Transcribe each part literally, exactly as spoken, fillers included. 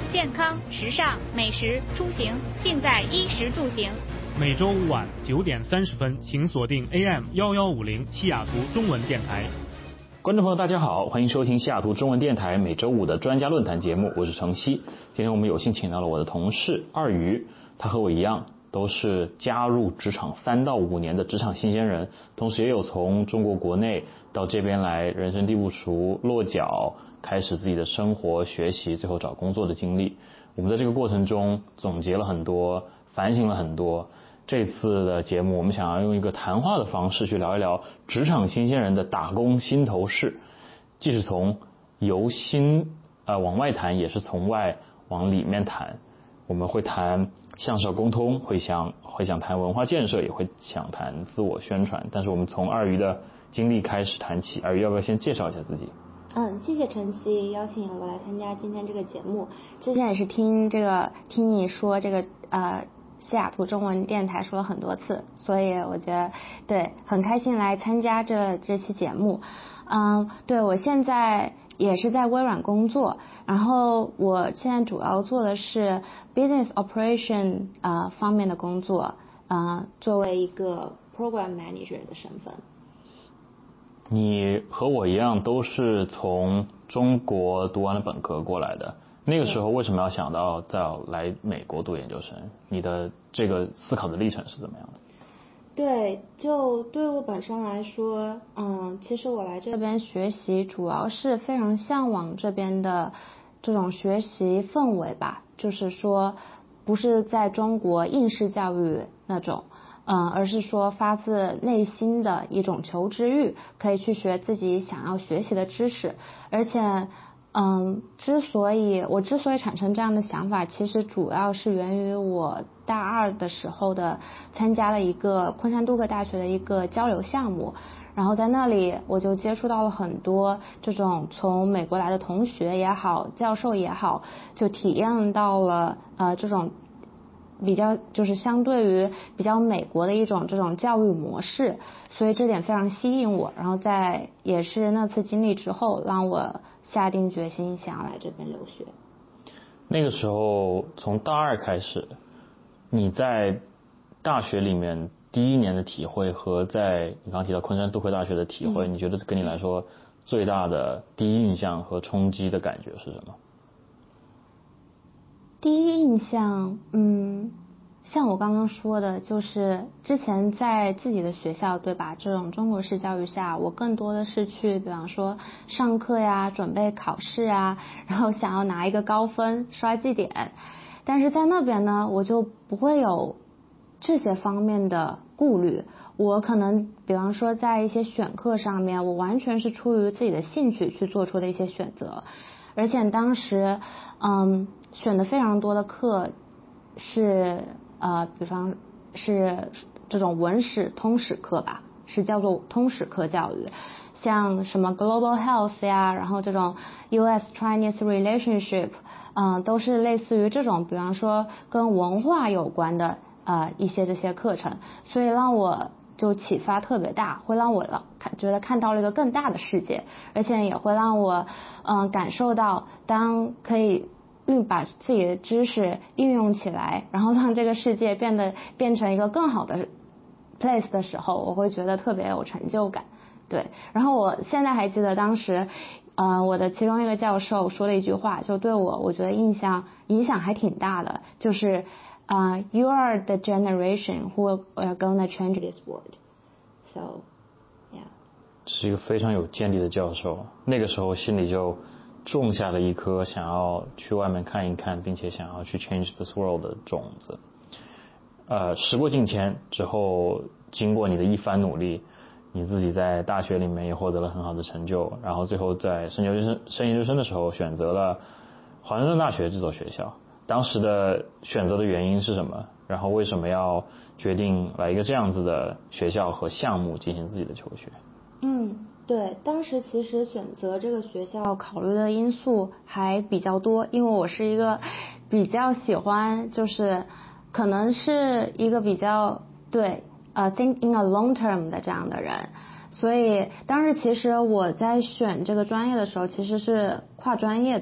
健康、时尚、美食、出行，尽在衣食住行。 每周五晚九点三十分，请锁定 A M 一一五零西雅图中文电台。 观众朋友大家好，欢迎收听西雅图中文电台每周五的专家论坛节目，我是程曦。今天我们有幸请到了我的同事二鱼，他和我一样都是加入职场三到五年的职场新鲜人，同时也有从中国国内到这边来人生地不熟落脚，开始自己的生活学习，最后找工作的经历。我们在这个过程中总结了很多，反省了很多。这次的节目我们想要用一个谈话的方式去聊一聊职场新鲜人的打工心头事，既是从由心呃往外谈，也是从外往里面谈。我们会谈向上沟通，会想会想谈文化建设，也会想谈自我宣传。但是我们从二鱼的经历开始谈起。二鱼要不要先介绍一下自己？ 嗯，谢谢晨曦邀请我来参加今天这个节目。之前也是听这个听你说这个呃西雅图中文电台说了很多次，所以我觉得对很开心来参加这这期节目。嗯，对，我现在也是在微软工作，然后我现在主要做的是 business operation 呃方面的工作，呃作为一个 program manager 的身份。 你和我一样都是从中国读完了本科过来的，那个时候为什么要想到再来美国读研究生？你的这个思考的历程是怎么样的？ 对，就对我本身来说，嗯，其实我来这边学习主要是非常向往这边的这种学习氛围吧，就是说不是在中国应试教育那种，嗯，而是说发自内心的一种求知欲，可以去学自己想要学习的知识。而且嗯，之所以我之所以产生这样的想法，其实主要是源于我大二的时候的参加了一个昆山杜克大学的一个交流项目，然后在那里我就接触到了很多这种从美国来的同学也好，教授也好，就体验到了呃这种比较就是相对于比较美国的一种这种教育模式，所以这点非常吸引我，然后在也是那次经历之后让我下定决心想要来这边留学。 那个时候从大二开始，你在大学里面第一年的体会和在你刚刚提到昆山杜克大学的体会，嗯，你觉得跟你来说最大的第一印象和冲击的感觉是什么？ 第一印象，嗯，像我刚刚说的，就是之前在自己的学校，对吧？这种中国式教育下，我更多的是去，比方说上课呀，准备考试啊，然后想要拿一个高分，刷绩点。但是在那边呢，我就不会有这些方面的顾虑。我可能，比方说在一些选课上面，我完全是出于自己的兴趣去做出的一些选择。而且当时，嗯。选的非常多的课是呃，比方是这种文史通史课吧，是叫做通史课教育，像什么 Global Health 呀，然后这种 U S Chinese Relationship， 嗯、呃，都是类似于这种，比方说跟文化有关的呃一些这些课程，所以让我就启发特别大，会让我看觉得看到了一个更大的世界，而且也会让我嗯、呃、感受到当可以运把自己的知识应用起来，然后让这个世界变得变成一个更好的 place 的时候，我会觉得特别有成就感。对，然后我现在还记得当时呃我的其中一个教授说了一句话，就对我我觉得印象影响还挺大的，就是啊、uh, you are the generation who are gonna change this world. So yeah， 是一个非常有见地的教授，那个时候心里就种下了一颗想要去外面看一看，并且想要去 change this world 的种子。呃，时过境迁之后，经过你的一番努力，你自己在大学里面也获得了很好的成就，然后最后在升研究生升研究生的时候选择了华盛顿大学这所学校。当时的选择的原因是什么？然后为什么要决定来一个这样子的学校和项目进行自己的求学？ 嗯。对，当时其实选择这个学校考虑的因素还比较多，因为我是一个比较喜欢，就是可能是一个比较对呃 think in a long term 的这样的人，所以当时其实我在选这个专业的时候其实是跨专业的，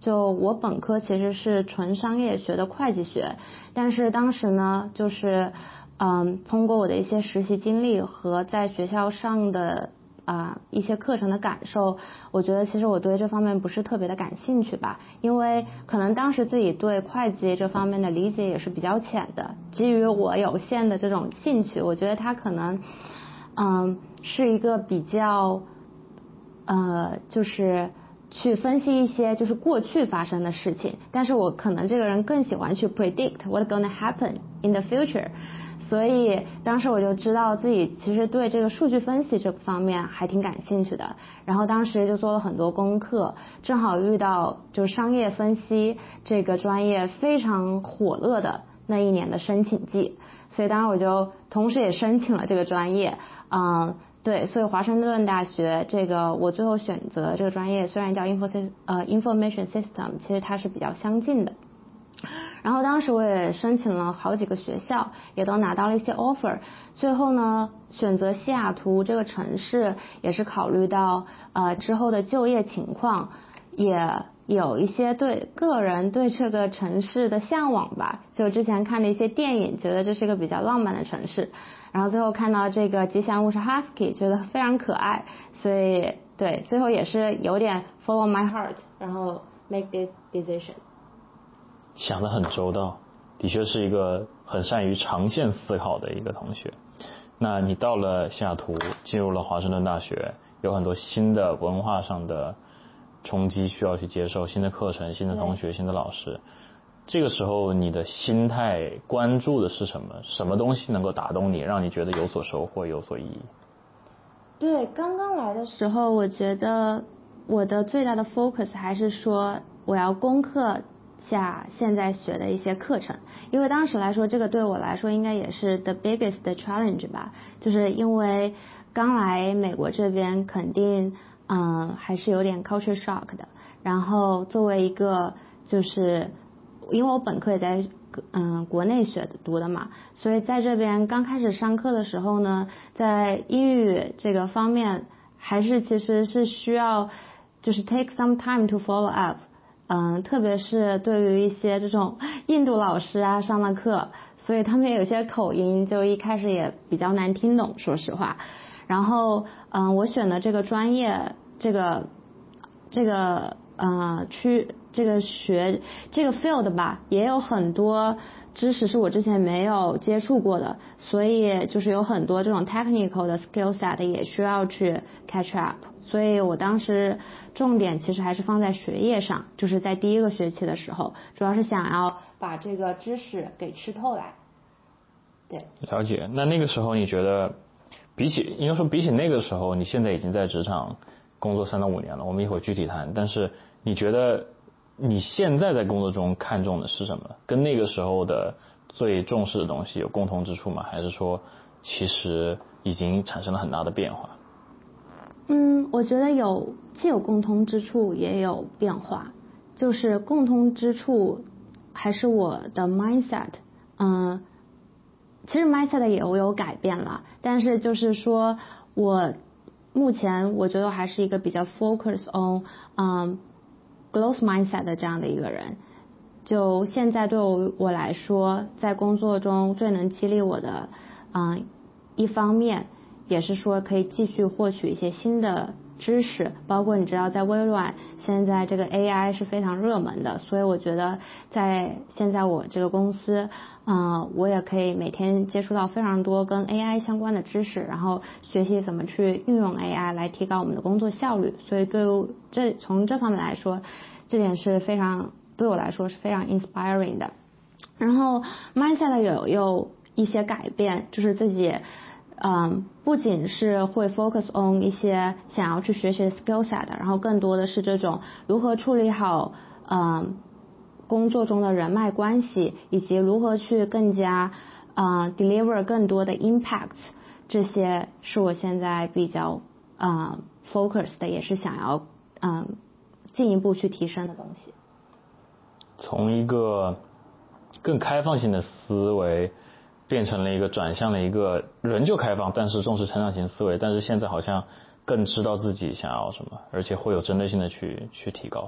就我本科其实是纯商业学的会计学，但是当时呢，就是嗯，通过我的一些实习经历和在学校上的啊、呃、一些课程的感受，我觉得其实我对这方面不是特别的感兴趣吧，因为可能当时自己对会计这方面的理解也是比较浅的，基于我有限的这种兴趣，我觉得它可能嗯是一个比较呃就是去分析一些就是过去发生的事情，但是我可能这个人更喜欢去 predict what's gonna happen in the future， 所以当时我就知道自己其实对这个数据分析这方面还挺感兴趣的，然后当时就做了很多功课，正好遇到就是商业分析这个专业非常火热的那一年的申请季，所以当时我就同时也申请了这个专业，嗯。对，所以华盛顿大学这个我最后选择这个专业，虽然叫 info 呃 information system， 其实它是比较相近的。然后当时我也申请了好几个学校，也都拿到了一些 offer。最后呢，选择西雅图这个城市，也是考虑到呃之后的就业情况，也有一些对个人对这个城市的向往吧。就之前看的一些电影，觉得这是一个比较浪漫的城市。然后最后看到这个吉祥物是 Husky， 觉得非常可爱，所以对，最后也是有点 follow my heart， 然后 make this decision。 想得很周到，的确是一个很善于长线思考的一个同学。那你到了西雅图，进入了华盛顿大学，有很多新的文化上的冲击需要去接受，新的课程、新的同学、新的老师。这个时候你的心态关注的是什么？什么东西能够打动你，让你觉得有所收获、有所意义？ 对，刚刚来的时候，我觉得我的最大的 focus 还是说我要攻克下现在学的一些课程，因为当时来说，这个对我来说应该也是 the biggest challenge 吧，就是因为刚来美国这边，肯定嗯还是有点 culture shock 的。然后作为一个就是因为我本科也在嗯国内学的读的嘛，所以在这边刚开始上课的时候呢，在英语这个方面还是其实是需要就是 take some time to follow up。嗯，特别是对于一些这种印度老师啊上的课，所以他们有些口音就一开始也比较难听懂，说实话。然后嗯，我选的这个专业，这个这个呃区这个学这个 field 吧，也有很多知识是我之前没有接触过的，所以就是有很多这种 technical 的 skill set 也需要去 catch up。所以我当时重点其实还是放在学业上，就是在第一个学期的时候，主要是想要把这个知识给吃透来。对， 了解。那那个时候你觉得，比起应该说比起那个时候，你现在已经在职场工作三到五年了，我们一会儿具体谈。但是你觉得你现在在工作中看重的是什么？跟那个时候的最重视的东西有共同之处吗？还是说其实已经产生了很大的变化？ 嗯，我觉得有既有共通之处也有变化，就是共通之处还是我的 mindset， 嗯，其实 mindset 也有改变了，但是就是说我目前我觉得我还是一个比较 focus on 嗯 growth mindset 的这样的一个人。就现在对我我来说，在工作中最能激励我的嗯一方面，也是说可以继续获取一些新的知识，包括你知道在微软现在这个 A I 是非常热门的，所以我觉得在现在我这个公司嗯我也可以每天接触到非常多跟 A I 相关的知识，然后学习怎么去运用 A I 来提高我们的工作效率，所以对这从这方面来说，这点是非常对我来说是非常 inspiring 的。然后 mindset 有有一些改变，就是自己嗯，不仅是会 focus on 一些想要去学习的 skill set， 然后更多的是这种如何处理好嗯工作中的人脉关系，以及如何去更加嗯 deliver 更多的 impact， 这些是我现在比较嗯 focus 的，也是想要嗯进一步去提升的东西。 从一个更开放性的思维变成了一个转向了一个仍旧开放但是重视成长型思维，但是现在好像更知道自己想要什么，而且会有针对性的去去提高。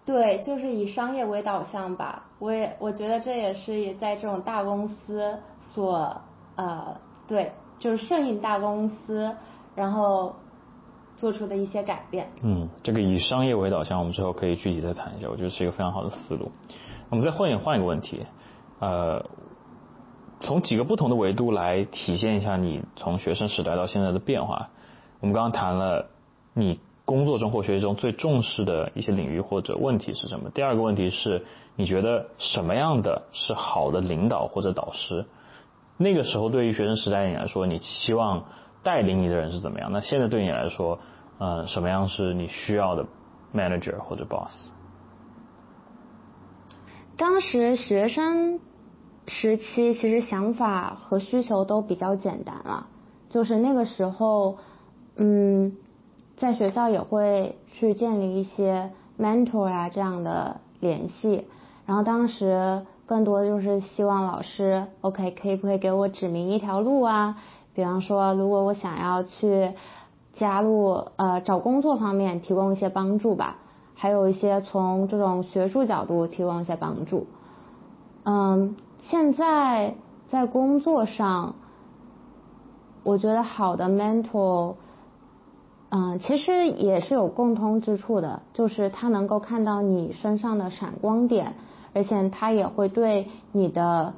对，就是以商业为导向吧。我也我觉得这也是也在这种大公司所呃对，就是顺应大公司，然后做出的一些改变。 嗯，这个以商业为导向，我们之后可以具体再谈一下，我觉得是一个非常好的思路。我们再换一换一个问题，呃，从几个不同的维度来体现一下你从学生时代到现在的变化。我们刚刚谈了你工作中或学习中最重视的一些领域或者问题是什么？第二个问题是，你觉得什么样的是好的领导或者导师？那个时候对于学生时代你来说，你期望带领你的人是怎么样？那现在对你来说，呃，什么样是你需要的 manager 或者 boss？ 当时学生时期其实想法和需求都比较简单了，就是那个时候，嗯。在学校也会去建立一些 mentor 啊这样的联系，然后当时更多的就是希望老师 OK 可以不可以给我指明一条路啊，比方说如果我想要去加入呃找工作方面提供一些帮助吧，还有一些从这种学术角度提供一些帮助。嗯，现在在工作上，我觉得好的 mentor嗯，其实也是有共通之处的，就是他能够看到你身上的闪光点，而且他也会对你的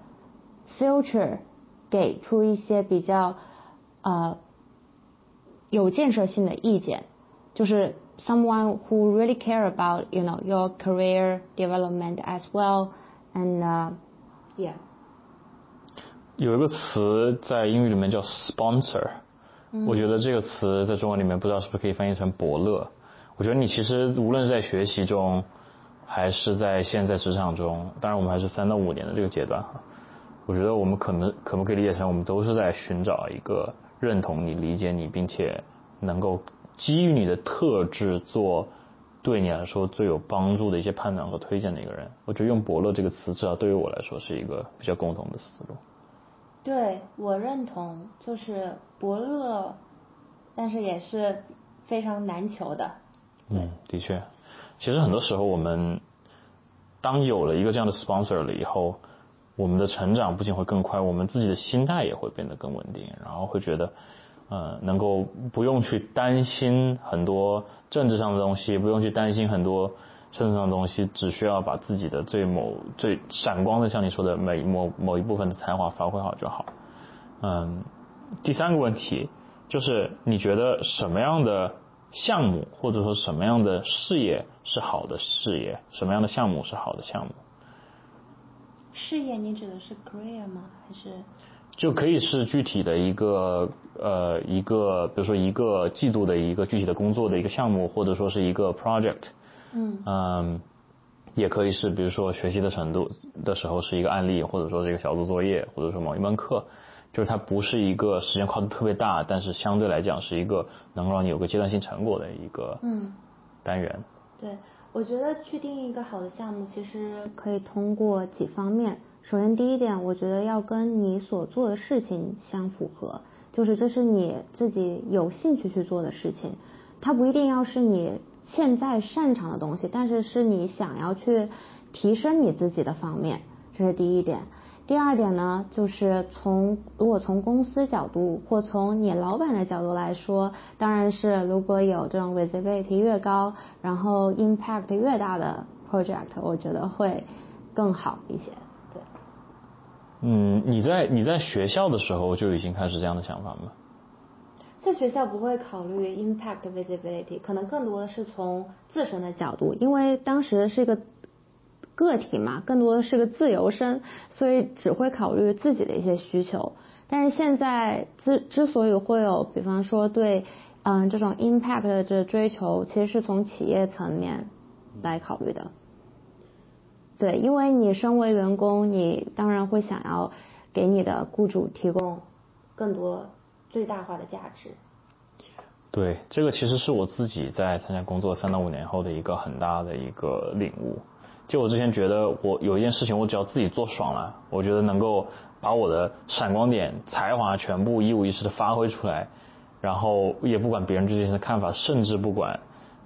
future 给出一些比较呃有建设性的意见，就是 someone who really care about you know your career development as well and uh, yeah。 有一个词在英语里面叫 sponsor。我觉得这个词在中文里面不知道是不是可以翻译成伯乐。我觉得你其实无论是在学习中还是在现在职场中，当然我们还是三到五年的这个阶段哈，我觉得我们可能可不可以理解成我们都是在寻找一个认同你、理解你，并且能够基于你的特质做对你来说最有帮助的一些判断和推荐的一个人。我觉得用伯乐这个词至少对于我来说是一个比较共同的思路。 对，我认同，就是伯乐，但是也是非常难求的。 嗯，的确，其实很多时候我们当有了一个这样的 sponsor 了以后，我们的成长不仅会更快，我们自己的心态也会变得更稳定，然后会觉得呃能够不用去担心很多政治上的东西，不用去担心很多政治上的东西，只需要把自己的最某最闪光的，像你说的每某某一部分的才华发挥好就好。嗯，第三个问题就是你觉得什么样的项目或者说什么样的事业是好的事业，什么样的项目是好的项目？ 事业你指的是 career 吗？还是就可以是具体的一个呃一个比如说一个季度的一个具体的工作的一个项目，或者说是一个 project。 嗯嗯，也可以是比如说学习的程度的时候是一个案例，或者说是一个小组作业，或者说某一门课，就是它不是一个时间跨度特别大，但是相对来讲是一个能让你有个阶段性成果的一个嗯单元。 对，我觉得去定义一个好的项目其实可以通过几方面。首先第一点，我觉得要跟你所做的事情相符合，就是这是你自己有兴趣去做的事情，它不一定要是你现在擅长的东西，但是是你想要去提升你自己的方面，这是第一点。第二点呢，就是从如果从公司角度或从你老板的角度来说，当然是如果有这种 visibility 越高，然后 impact 越大的 project， 我觉得会更好一些。对。 嗯，你在你在学校的时候就已经开始这样的想法吗？ 在学校不会考虑 impact visibility， 可能更多的是从自身的角度，因为当时是一个个体嘛，更多的是个自由身，所以只会考虑自己的一些需求。但是现在之之所以会有，比方说对嗯这种 impact 的这追求，其实是从企业层面来考虑的。对，因为你身为员工，你当然会想要给你的雇主提供更多最大化的价值。 对，这个其实是我自己在参加工作三到五年后的一个很大的一个领悟。就我之前觉得我有一件事情我只要自己做爽了，我觉得能够把我的闪光点才华全部一五一十的发挥出来，然后也不管别人对这件事的看法，甚至不管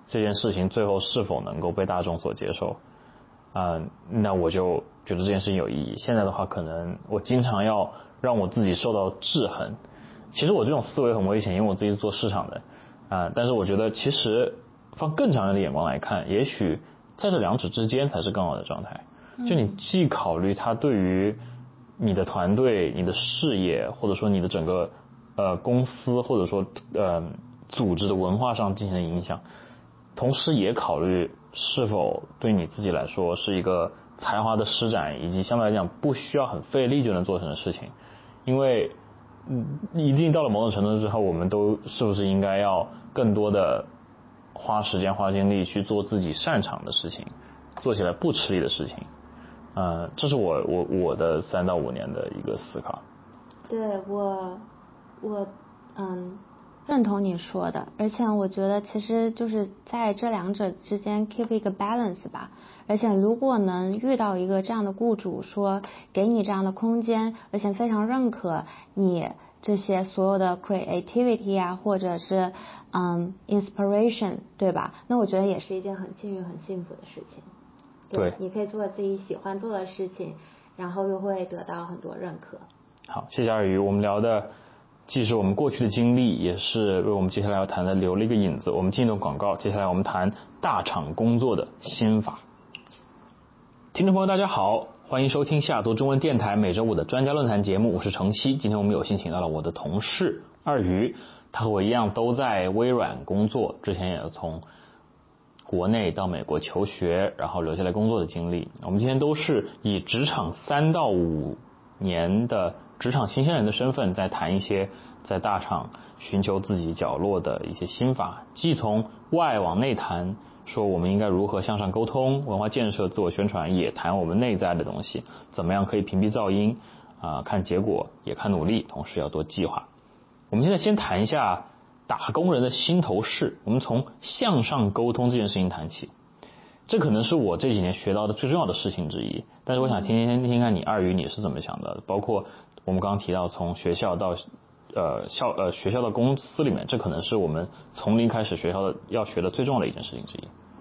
这件事情最后是否能够被大众所接受，啊、呃，那我就觉得这件事情有意义。现在的话，可能我经常要让我自己受到制衡。其实我这种思维很危险，因为我自己是做市场的，啊、呃，但是我觉得其实放更长远的眼光来看，也许在这两者之间才是更好的状态。就你既考虑它对于你的团队、你的事业，或者说你的整个呃公司，或者说呃组织的文化上进行的影响，同时也考虑是否对你自己来说是一个才华的施展，以及相对来讲不需要很费力就能做成的事情。因为嗯，一定到了某种程度之后，我们都是不是应该要更多的花时间、花精力去做自己擅长的事情，做起来不吃力的事情。呃，这是我我我的三到五年的一个思考。 对，我我嗯认同你说的，而且我觉得其实就是在这两者之间 keep 一个 balance 吧。而且如果能遇到一个这样的雇主，说给你这样的空间，而且非常认可你这些所有的 creativity 啊，或者是嗯 inspiration， 对吧？那我觉得也是一件很幸运、很幸福的事情。对，你可以做自己喜欢做的事情，然后又会得到很多认可。 好，谢谢二鱼，我们聊的既是我们过去的经历，也是为我们接下来要谈的留了一个引子。我们进入广告，接下来我们谈大厂工作的心法。听众朋友大家好，欢迎收听西雅图中文电台每周五的专家论坛节目，我是程曦。今天我们有幸请到了我的同事二鱼，他和我一样都在微软工作，之前也从国内到美国求学，然后留下来工作的经历。我们今天都是以职场三到五年的职场新鲜人的身份，在谈一些在大厂寻求自己角落的一些心法，既从外往内谈，说我们应该如何向上沟通、文化建设、自我宣传，也谈我们内在的东西，怎么样可以屏蔽噪音啊、呃，看结果也看努力，同时要做计划。我们现在先谈一下打工人的心头事，我们从向上沟通这件事情谈起。这可能是我这几年学到的最重要的事情之一，但是我想听听听听看你二鱼你是怎么想的，包括我们刚刚提到从学校到呃校呃学校到公司里面，这可能是我们从零开始学校的要学的最重要的一件事情之一。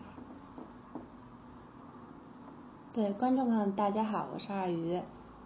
对，观众朋友大家好，我是二鱼。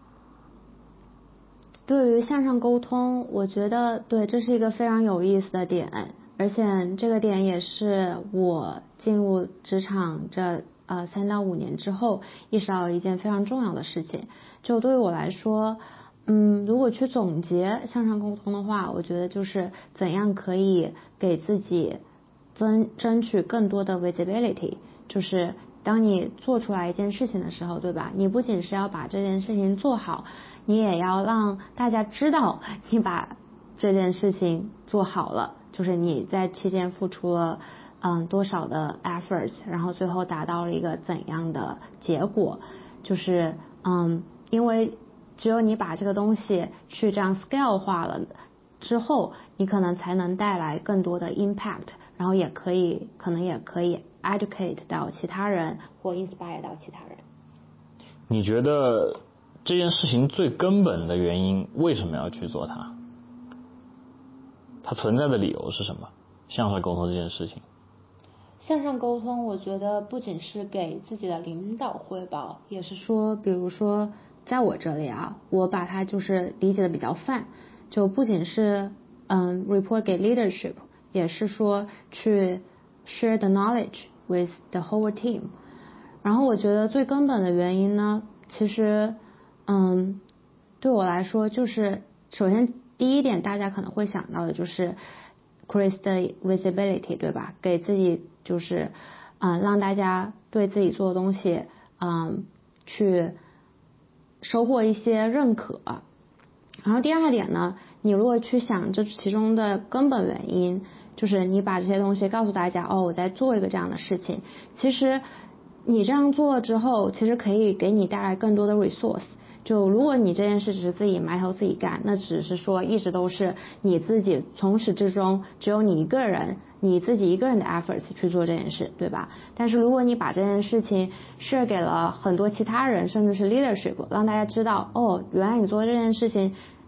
对于向上沟通，我觉得对，这是一个非常有意思的点，而且这个点也是我进入职场这呃三到五年之后意识到一件非常重要的事情。就对于我来说，嗯，如果去总结向上沟通的话，我觉得就是怎样可以给自己争争取更多的 visibility， 就是当你做出来一件事情的时候，对吧？你不仅是要把这件事情做好，你也要让大家知道你把这件事情做好了，就是你在期间付出了嗯多少的 efforts， 然后最后达到了一个怎样的结果。就是嗯，因为只有你把这个东西去这样 scale 化了之后，你可能才能带来更多的 impact， 然后也可以可能也可以 educate 到其他人或 inspire 到其他人。 你觉得这件事情最根本的原因为什么要去做它？它存在的理由是什么？向上沟通这件事情， 向上沟通我觉得不仅是给自己的领导汇报，也是说比如说在我这里啊，我把它就是理解的比较泛，就不仅是嗯 report 给 leadership， 也是说去 share the knowledge with the whole team。 然后我觉得最根本的原因呢，其实嗯对我来说就是首先第一点大家可能会想到的就是 increase the visibility， 对吧？给自己就是嗯让大家对自己做的东西嗯去收获一些认可。然后第二点呢，你如果去想这其中的根本原因，就是你把这些东西告诉大家，哦，我在做一个这样的事情，其实你这样做了之后，其实可以给你带来更多的 resource。就如果你这件事只是自己埋头自己干，那只是说一直都是你自己从始至终只有你一个人，你自己一个人的 efforts 去做这件事，对吧？但是如果你把这件事情 share 给了很多其他人，甚至是 leadership， 让大家知道，哦，原来你做这件事情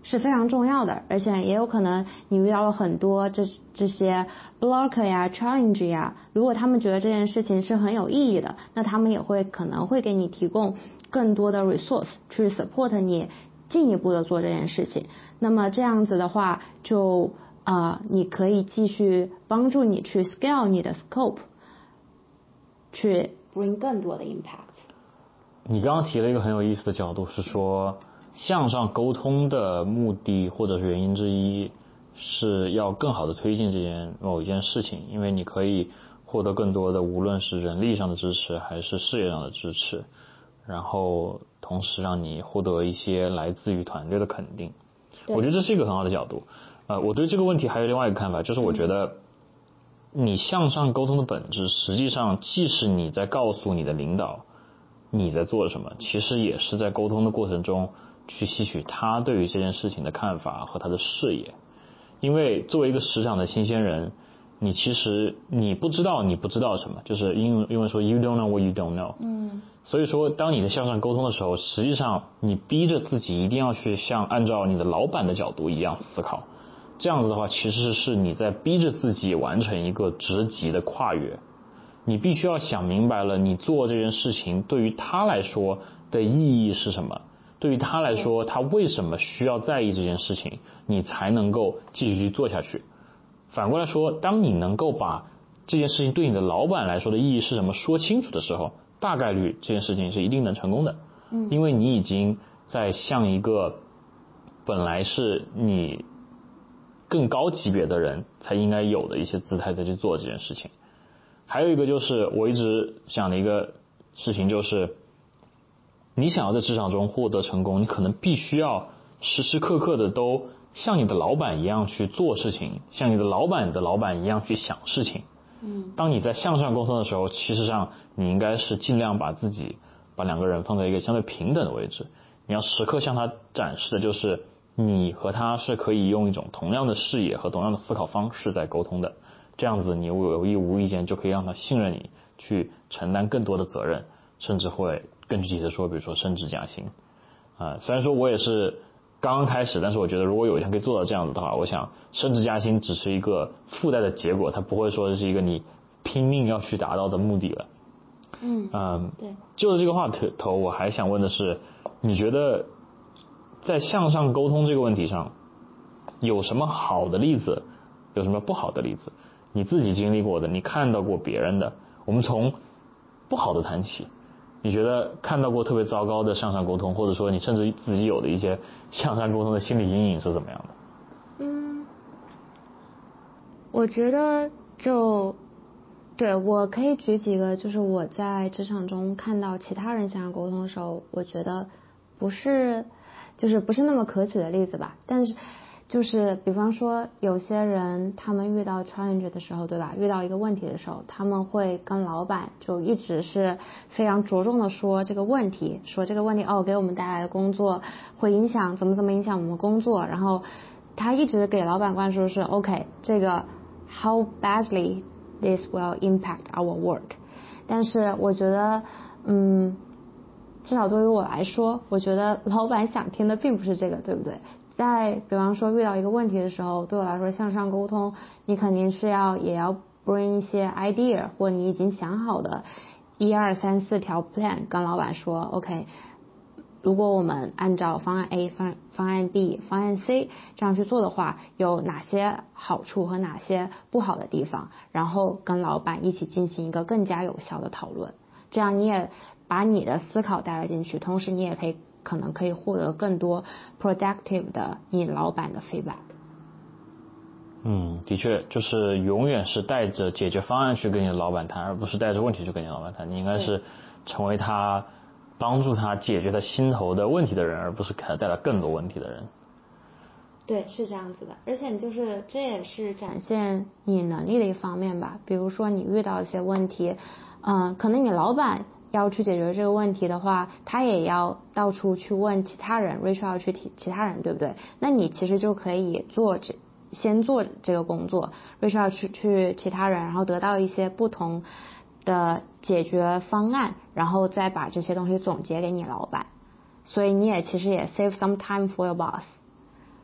是非常重要的，而且也有可能你遇到了很多这这些 blocker 呀 challenge 呀，如果他们觉得这件事情是很有意义的，那他们也会可能会给你提供更多的 resource 去 support 你进一步的做这件事情。那么这样子的话就呃你可以继续帮助你去 scale 你的 scope， 去 bring 更多的 impact。 你刚刚提了一个很有意思的角度，是说向上沟通的目的或者是原因之一是要更好的推进这件某一件事情，因为你可以获得更多的无论是人力上的支持还是事业上的支持，然后同时让你获得一些来自于团队的肯定。我觉得这是一个很好的角度。呃，我对这个问题还有另外一个看法，就是我觉得你向上沟通的本质实际上既是你在告诉你的领导你在做什么，其实也是在沟通的过程中去吸取他对于这件事情的看法和他的视野。因为作为一个职场的新鲜人，你其实你不知道你不知道什么，就是英文英文说 you don't know what you don't know。 嗯， 所以说当你在向上沟通的时候，实际上你逼着自己一定要去像按照你的老板的角度一样思考，这样子的话其实是你在逼着自己完成一个职级的跨越。你必须要想明白了你做这件事情对于他来说的意义是什么，对于他来说他为什么需要在意这件事情，你才能够继续去做下去。反过来说，当你能够把这件事情对你的老板来说的意义是什么说清楚的时候，大概率这件事情是一定能成功的。嗯，因为你已经在向一个本来是你更高级别的人才应该有的一些姿态再去做这件事情。还有一个就是我一直想的一个事情，就是你想要在职场中获得成功，你可能必须要时时刻刻的都像你的老板一样去做事情，像你的老板的老板一样去想事情。嗯，当你在向上沟通的时候，其实上你应该是尽量把自己把两个人放在一个相对平等的位置，你要时刻向他展示的就是你和他是可以用一种同样的视野和同样的思考方式在沟通的。这样子你有意无意间就可以让他信任你，去承担更多的责任，甚至会更具体的说比如说升职加薪。啊、呃，虽然说我也是刚刚开始，但是我觉得如果有一天可以做到这样子的话，我想升职加薪只是一个附带的结果，它不会说是一个你拼命要去达到的目的了。 嗯嗯， 对。 就着这个话头，我还想问的是，你觉得在向上沟通这个问题上有什么好的例子，有什么不好的例子？你自己经历过的，你看到过别人的，我们从不好的谈起。你觉得看到过特别糟糕的向上沟通，或者说你甚至自己有的一些向上沟通的心理阴影是怎么样的？ 嗯，我觉得就对，我可以举几个，就是我在职场中看到其他人向上沟通的时候，我觉得不是就是不是那么可取的例子吧。但是就是比方说有些人他们遇到 challenge 的时候，对吧，遇到一个问题的时候，他们会跟老板就一直是非常着重的说这个问题，说这个问题哦给我们带来的工作会影响怎么怎么影响我们工作，然后他一直给老板灌输是 OK 这个 how badly this will impact our work。 但是我觉得嗯至少对于我来说，我觉得老板想听的并不是这个，对不对？在比方说遇到一个问题的时候，对我来说向上沟通，你肯定是要也要 bring 一些 idea 或你已经想好的一二三四条 plan 跟老板说 OK， 如果我们按照方案 A 方方案 B 方案 C 这样去做的话，有哪些好处和哪些不好的地方，然后跟老板一起进行一个更加有效的讨论，这样你也把你的思考带了进去，同时你也可以可能可以获得更多 productive 的你老板的 feedback。 嗯，的确，就是永远是带着解决方案去跟你的老板谈，而不是带着问题去跟你的老板谈。你应该是成为他帮助他解决他心头的问题的人，而不是给他带来更多问题的人。 对，是这样子的。而且就是这也是展现你能力的一方面吧。比如说你遇到一些问题，嗯，可能你老板要去解决这个问题的话，他也要到处去问其他人 reach out 去其他人，对不对？那你其实就可以做这先做这个工作 reach out 去去其他人，然后得到一些不同的解决方案，然后再把这些东西总结给你老板，所以你也其实也 save some time for your boss。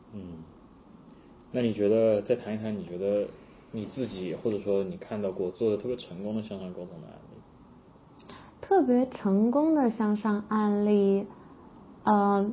嗯，那你觉得再谈一谈，你觉得你自己或者说你看到过做的特别成功的向上沟通的案例？ 特别成功的向上案例，呃，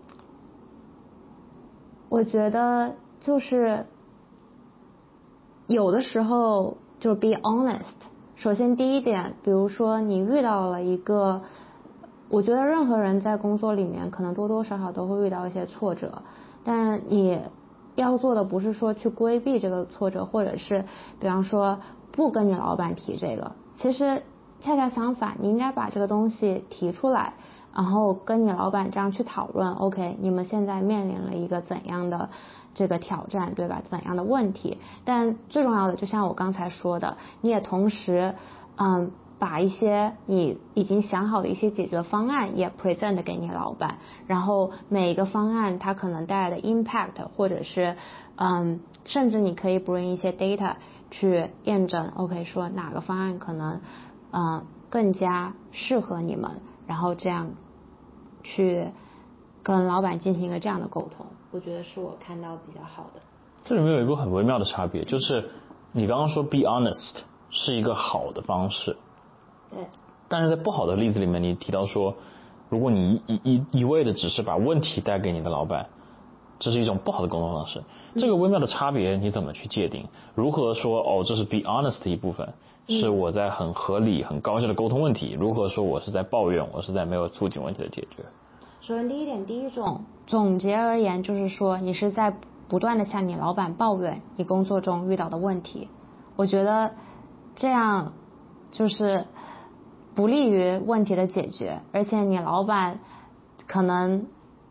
我觉得就是有的时候就是 be honest。首先第一点，比如说你遇到了一个，我觉得任何人在工作里面可能多多少少都会遇到一些挫折，但你要做的不是说去规避这个挫折，或者是比方说不跟你老板提这个，其实恰恰相反，你应该把这个东西提出来，然后跟你老板这样去讨论 OK 你们现在面临了一个怎样的这个挑战，对吧？怎样的问题？但最重要的，就像我刚才说的，你也同时嗯把一些你已经想好的一些解决方案也 present 给你老板，然后每一个方案它可能带来的 impact， 或者是嗯甚至你可以 bring 一些 data 去验证 OK 说哪个方案可能嗯更加适合你们，然后这样去跟老板进行一个这样的沟通，我觉得是我看到比较好的。 这里面有一个很微妙的差别，就是你刚刚说 be honest 是一个好的方式， 对， 但是在不好的例子里面，你提到说，如果你一一一味的只是把问题带给你的老板，这是一种不好的沟通方式。这个微妙的差别你怎么去界定？如何说哦，这是 be honest 的一部分，是我在很合理、很高效的沟通问题？如何说我是在抱怨，我是在没有促进问题的解决？ 首先第一点，第一种总结而言，就是说你是在不断的向你老板抱怨你工作中遇到的问题。我觉得这样就是不利于问题的解决，而且你老板可能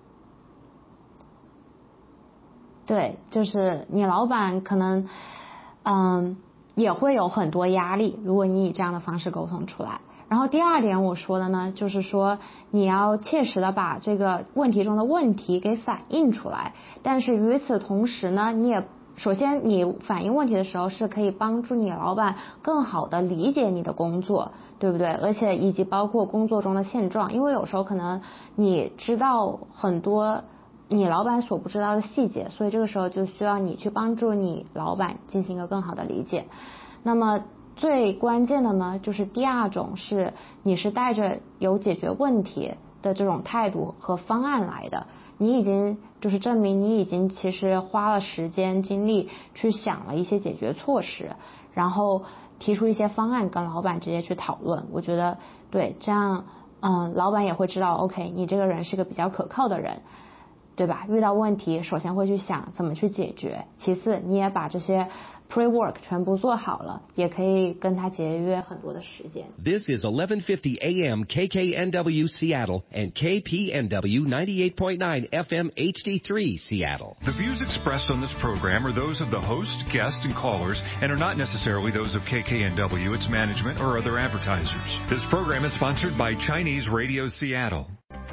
对，就是你老板可能嗯也会有很多压力，如果你以这样的方式沟通出来。然后第二点我说的呢，就是说你要切实的把这个问题中的问题给反映出来，但是与此同时呢，你也首先你反映问题的时候是可以帮助你老板更好的理解你的工作，对不对？而且以及包括工作中的现状，因为有时候可能你知道很多你老板所不知道的细节，所以这个时候就需要你去帮助你老板进行一个更好的理解。那么最关键的呢，就是第二种是你是带着有解决问题的这种态度和方案来的，你已经就是证明你已经其实花了时间精力去想了一些解决措施，然后提出一些方案跟老板直接去讨论。我觉得对，这样嗯，老板也会知道 OK 你这个人是个比较可靠的人，对吧？遇到问题首先会去想怎么去解决，其次你也把这些 pre-work 全部做好了，也可以跟他节约很多的时间。 This is eleven fifty A M K K N W Seattle and K P N W ninety-eight point nine F M H D three Seattle. The views expressed on this program are those of the host, guests, and callers and are not necessarily those of K K N W, its management, or other advertisers. This program is sponsored by Chinese Radio Seattle.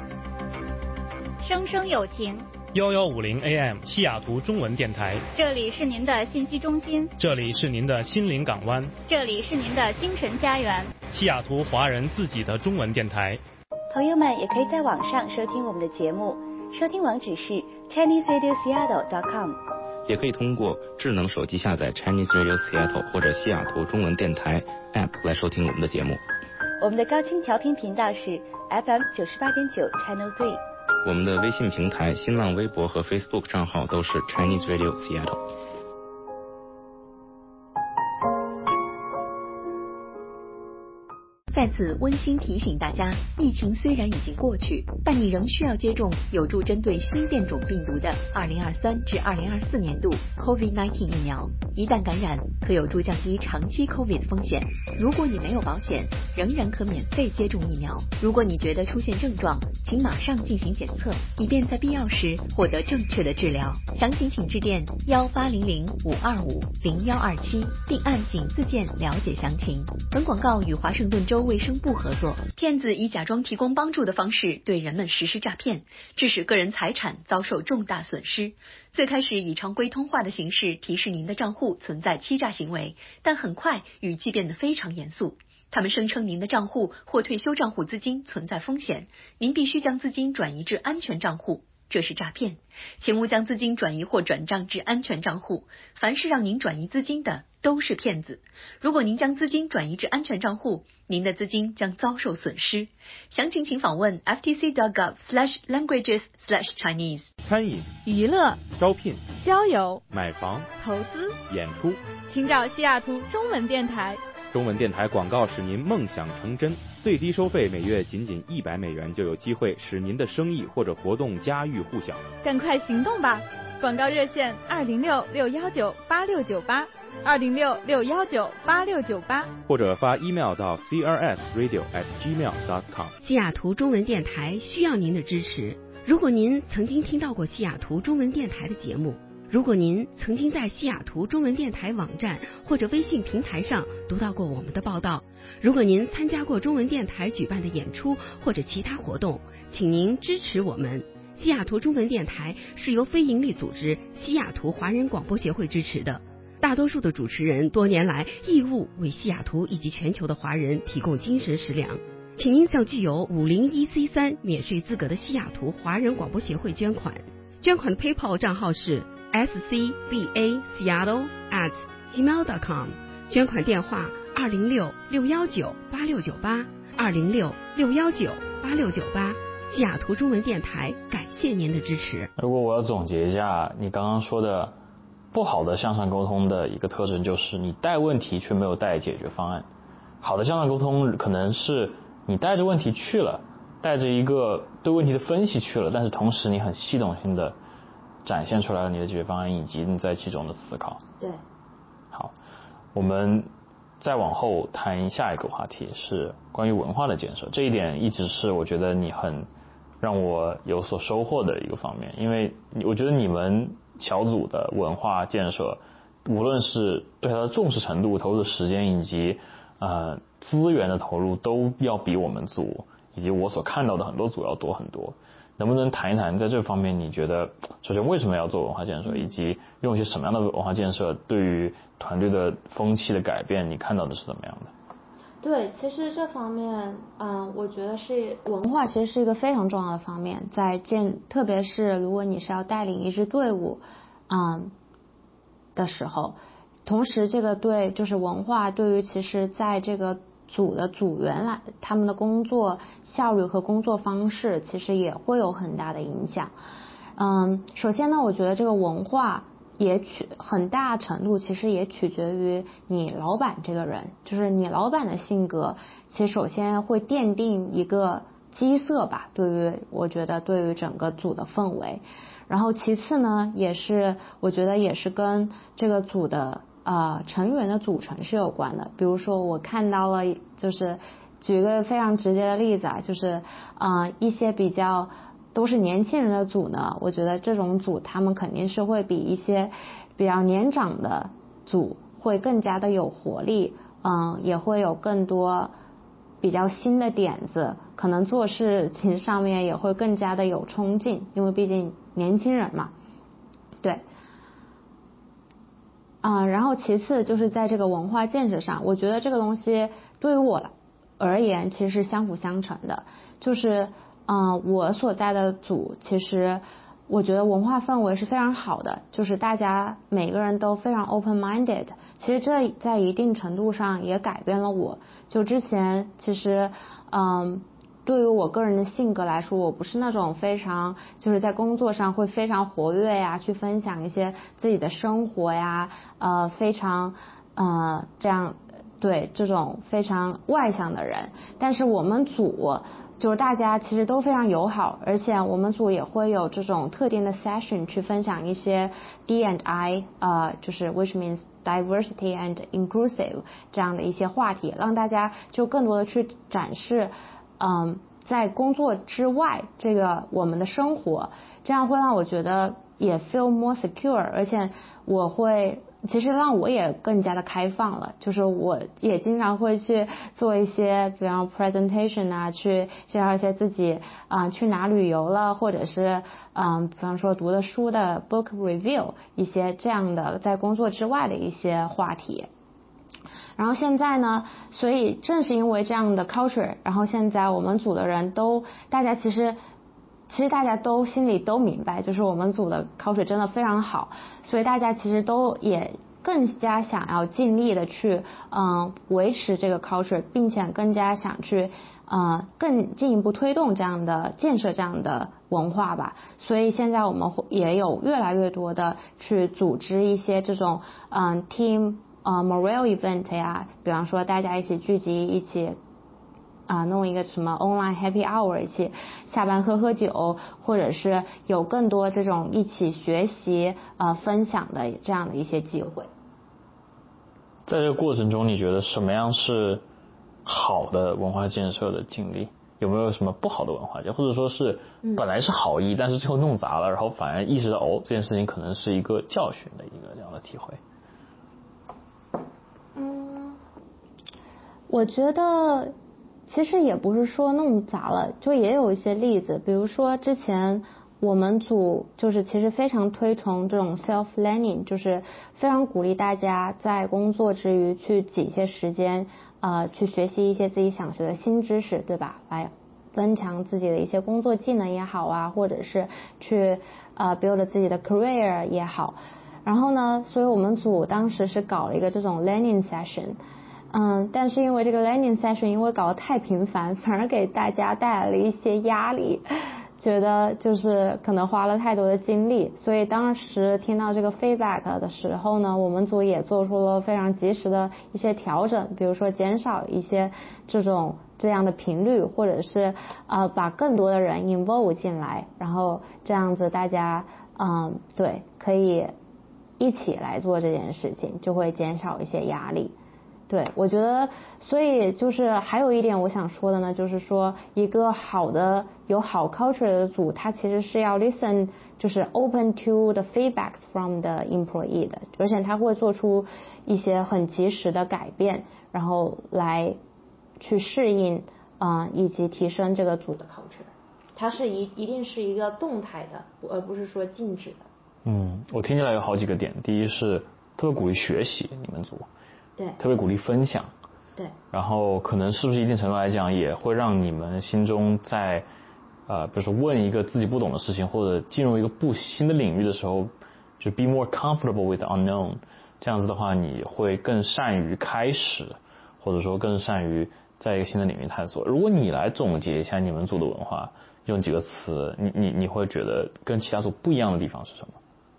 生生有情， 幺幺五零 A M 西雅图中文电台， 这里是您的信息中心， 这里是您的心灵港湾， 这里是您的精神家园， 西雅图华人自己的中文电台。 朋友们也可以在网上收听我们的节目，收听网址是 Chinese Radio Seattle dot com， 也可以通过智能手机下载 Chinese Radio Seattle 或者西雅图中文电台 App 来收听我们的节目。 我们的高清调频频道是 F M 九十八点九 Channel three。 我们的微信平台、新浪微博和 Facebook 账号都是 Chinese Radio Seattle。 在此温馨提醒大家，疫情虽然已经过去，但你仍需要接种有助针对新变种病毒的二零二三至二零二四年度 COVID 十九 疫苗。一旦感染，可有助降低长期 COVID 的风险。如果你没有保险，仍然可免费接种疫苗。如果你觉得出现症状，请马上进行检测，以便在必要时获得正确的治疗。详情请致电幺八零零五二五零幺二七，并按井字键了解详情。本广告与华盛顿州卫生部合作。骗子以假装提供帮助的方式对人们实施诈骗，致使个人财产遭受重大损失。最开始以常规通话的形式提示您的账户存在欺诈行为，但很快语气变得非常严肃。他们声称您的账户或退休账户资金存在风险，您必须将资金转移至安全账户。 这是诈骗，请勿将资金转移或转账至安全账户。凡是让您转移资金的都是骗子。如果您将资金转移至安全账户，您的资金将遭受损失。详情请访问 f t c dot gov slash languages slash Chinese。 餐饮、 娱乐、 招聘、 交友、 买房、 投资、 演出， 请找西雅图中文电台。 中文电台广告使您梦想成真，最低收费每月仅仅一百美元，就有机会使您的生意或者活动家喻户晓。 赶快行动吧！广告热线二零六六幺九八六九八，二零六六幺九八六九八， 或者发 email 到 c r s radio at gmail dot com。 西雅图中文电台需要您的支持。如果您曾经听到过西雅图中文电台的节目，如果您曾经在西雅图中文电台网站或者微信平台上读到过我们的报道，如果您参加过中文电台举办的演出或者其他活动，请您支持我们。西雅图中文电台是由非营利组织西雅图华人广播协会支持的，大多数的主持人多年来义务为西雅图以及全球的华人提供精神食粮。请您向具有五零一 C 三免税资格的西雅图华人广播协会捐款，捐款的 PayPal 账号是S C B A Seattle at gmail dot com， 捐款电话二零六六幺九八六九八，二零六六幺九八六九八。西雅图中文电台感谢您的支持。 如果我要总结一下你刚刚说的不好的向上沟通的一个特征，就是你带问题却没有带解决方案。好的向上沟通可能是你带着问题去了，带着一个对问题的分析去了，但是同时你很系统性的展现出来了你的解决方案以及你在其中的思考。 对， 好，我们再往后谈下一个话题，是关于文化的建设。这一点一直是我觉得你很让我有所收获的一个方面，因为我觉得你们小组的文化建设，无论是对它的重视程度、投入的时间以及呃资源的投入，都要比我们组以及我所看到的很多组要多很多。能不能谈一谈在这方面你觉得首先为什么要做文化建设，以及用一些什么样的文化建设对于团队的风气的改变你看到的是怎么样的？ 对，其实这方面嗯，我觉得是文化其实是一个非常重要的方面，在建特别是如果你是要带领一支队伍嗯的时候，同时这个对就是文化对于其实在这个组的组员来他们的工作效率和工作方式其实也会有很大的影响。嗯，首先呢，我觉得这个文化也取很大程度其实也取决于你老板这个人，就是你老板的性格其实首先会奠定一个基色吧，对于我觉得对于整个组的氛围。然后其次呢，也是我觉得也是跟这个组的呃成员的组成是有关的。比如说我看到了，就是举一个非常直接的例子啊，就是呃一些比较都是年轻人的组呢，我觉得这种组他们肯定是会比一些比较年长的组会更加的有活力，嗯，也会有更多比较新的点子，可能做事情上面也会更加的有冲劲，因为毕竟年轻人嘛。对，嗯，然后其次就是在这个文化建设上，我觉得这个东西对于我而言其实是相辅相成的，就是嗯，我所在的组其实我觉得文化氛围是非常好的，就是大家每个人都非常 open minded， 其实这在一定程度上也改变了我。就之前其实嗯对于我个人的性格来说，我不是那种非常就是在工作上会非常活跃呀，去分享一些自己的生活呀，呃非常呃这样对这种非常外向的人。但是我们组就是大家其实都非常友好，而且我们组也会有这种特定的 session 去分享一些 D and I 呃就是 which means diversity and inclusive 这样的一些话题，让大家就更多的去展示嗯在工作之外这个我们的生活，这样会让我觉得也 feel more secure， 而且我会其实让我也更加的开放了，就是我也经常会去做一些比方 presentation 啊，去介绍一些自己啊、呃、去哪旅游了，或者是嗯、呃、比方说读的书的 book review， 一些这样的在工作之外的一些话题。然后现在呢，所以正是因为这样的 culture， 然后现在我们组的人都大家其实其实大家都心里都明白，就是我们组的culture真的非常好，所以大家其实都也更加想要尽力的去嗯维持这个 culture， 并且更加想去呃更进一步推动这样的建设这样的文化吧。所以现在我们也有越来越多的去组织一些这种嗯 team 呃 morale event 呀，比方说大家一起聚集一起啊、呃，弄一个什么 online happy hour， 一起下班喝喝酒，或者是有更多这种一起学习呃分享的这样的一些机会。 在这个过程中，你觉得什么样是好的文化建设的经历？有没有什么不好的文化建设，或者说是本来是好意，嗯、但是最后弄砸了，然后反而意识到哦，这件事情可能是一个教训的一个这样的体会？ 嗯，我觉得。其实也不是说弄砸了，就也有一些例子，比如说之前我们组就是其实非常推崇这种 self learning， 就是非常鼓励大家在工作之余去挤一些时间呃去学习一些自己想学的新知识，对吧？来增强自己的一些工作技能也好啊，或者是去呃 build 自己的 career 也好。然后呢，所以我们组当时是搞了一个这种 learning session。嗯，但是因为这个 learning session 因为搞得太频繁，反而给大家带来了一些压力，觉得就是可能花了太多的精力，所以当时听到这个 feedback 的时候呢，我们组也做出了非常及时的一些调整，比如说减少一些这种这样的频率，或者是呃把更多的人 involve 进来，然后这样子大家嗯对可以一起来做这件事情，就会减少一些压力。对，我觉得，所以就是还有一点我想说的呢，就是说一个好的有好 culture 的组，它其实是要 listen， 就是 open to the feedbacks from the employee 的，而且它会做出一些很及时的改变，然后来去适应啊、呃、以及提升这个组的 culture。它是一一定是一个动态的，而不是说静止的。 嗯，我听起来有好几个点，第一是特别鼓励学习，你们组。 对， 特别鼓励分享， 对， 然后可能是不是一定程度来讲，也会让你们心中在呃，比如说问一个自己不懂的事情，或者进入一个不新的领域的时候，就 be more comfortable with the unknown， 这样子的话，你会更善于开始，或者说更善于在一个新的领域探索。如果你来总结一下你们组的文化，用几个词，你你你会觉得跟其他组不一样的地方是什么？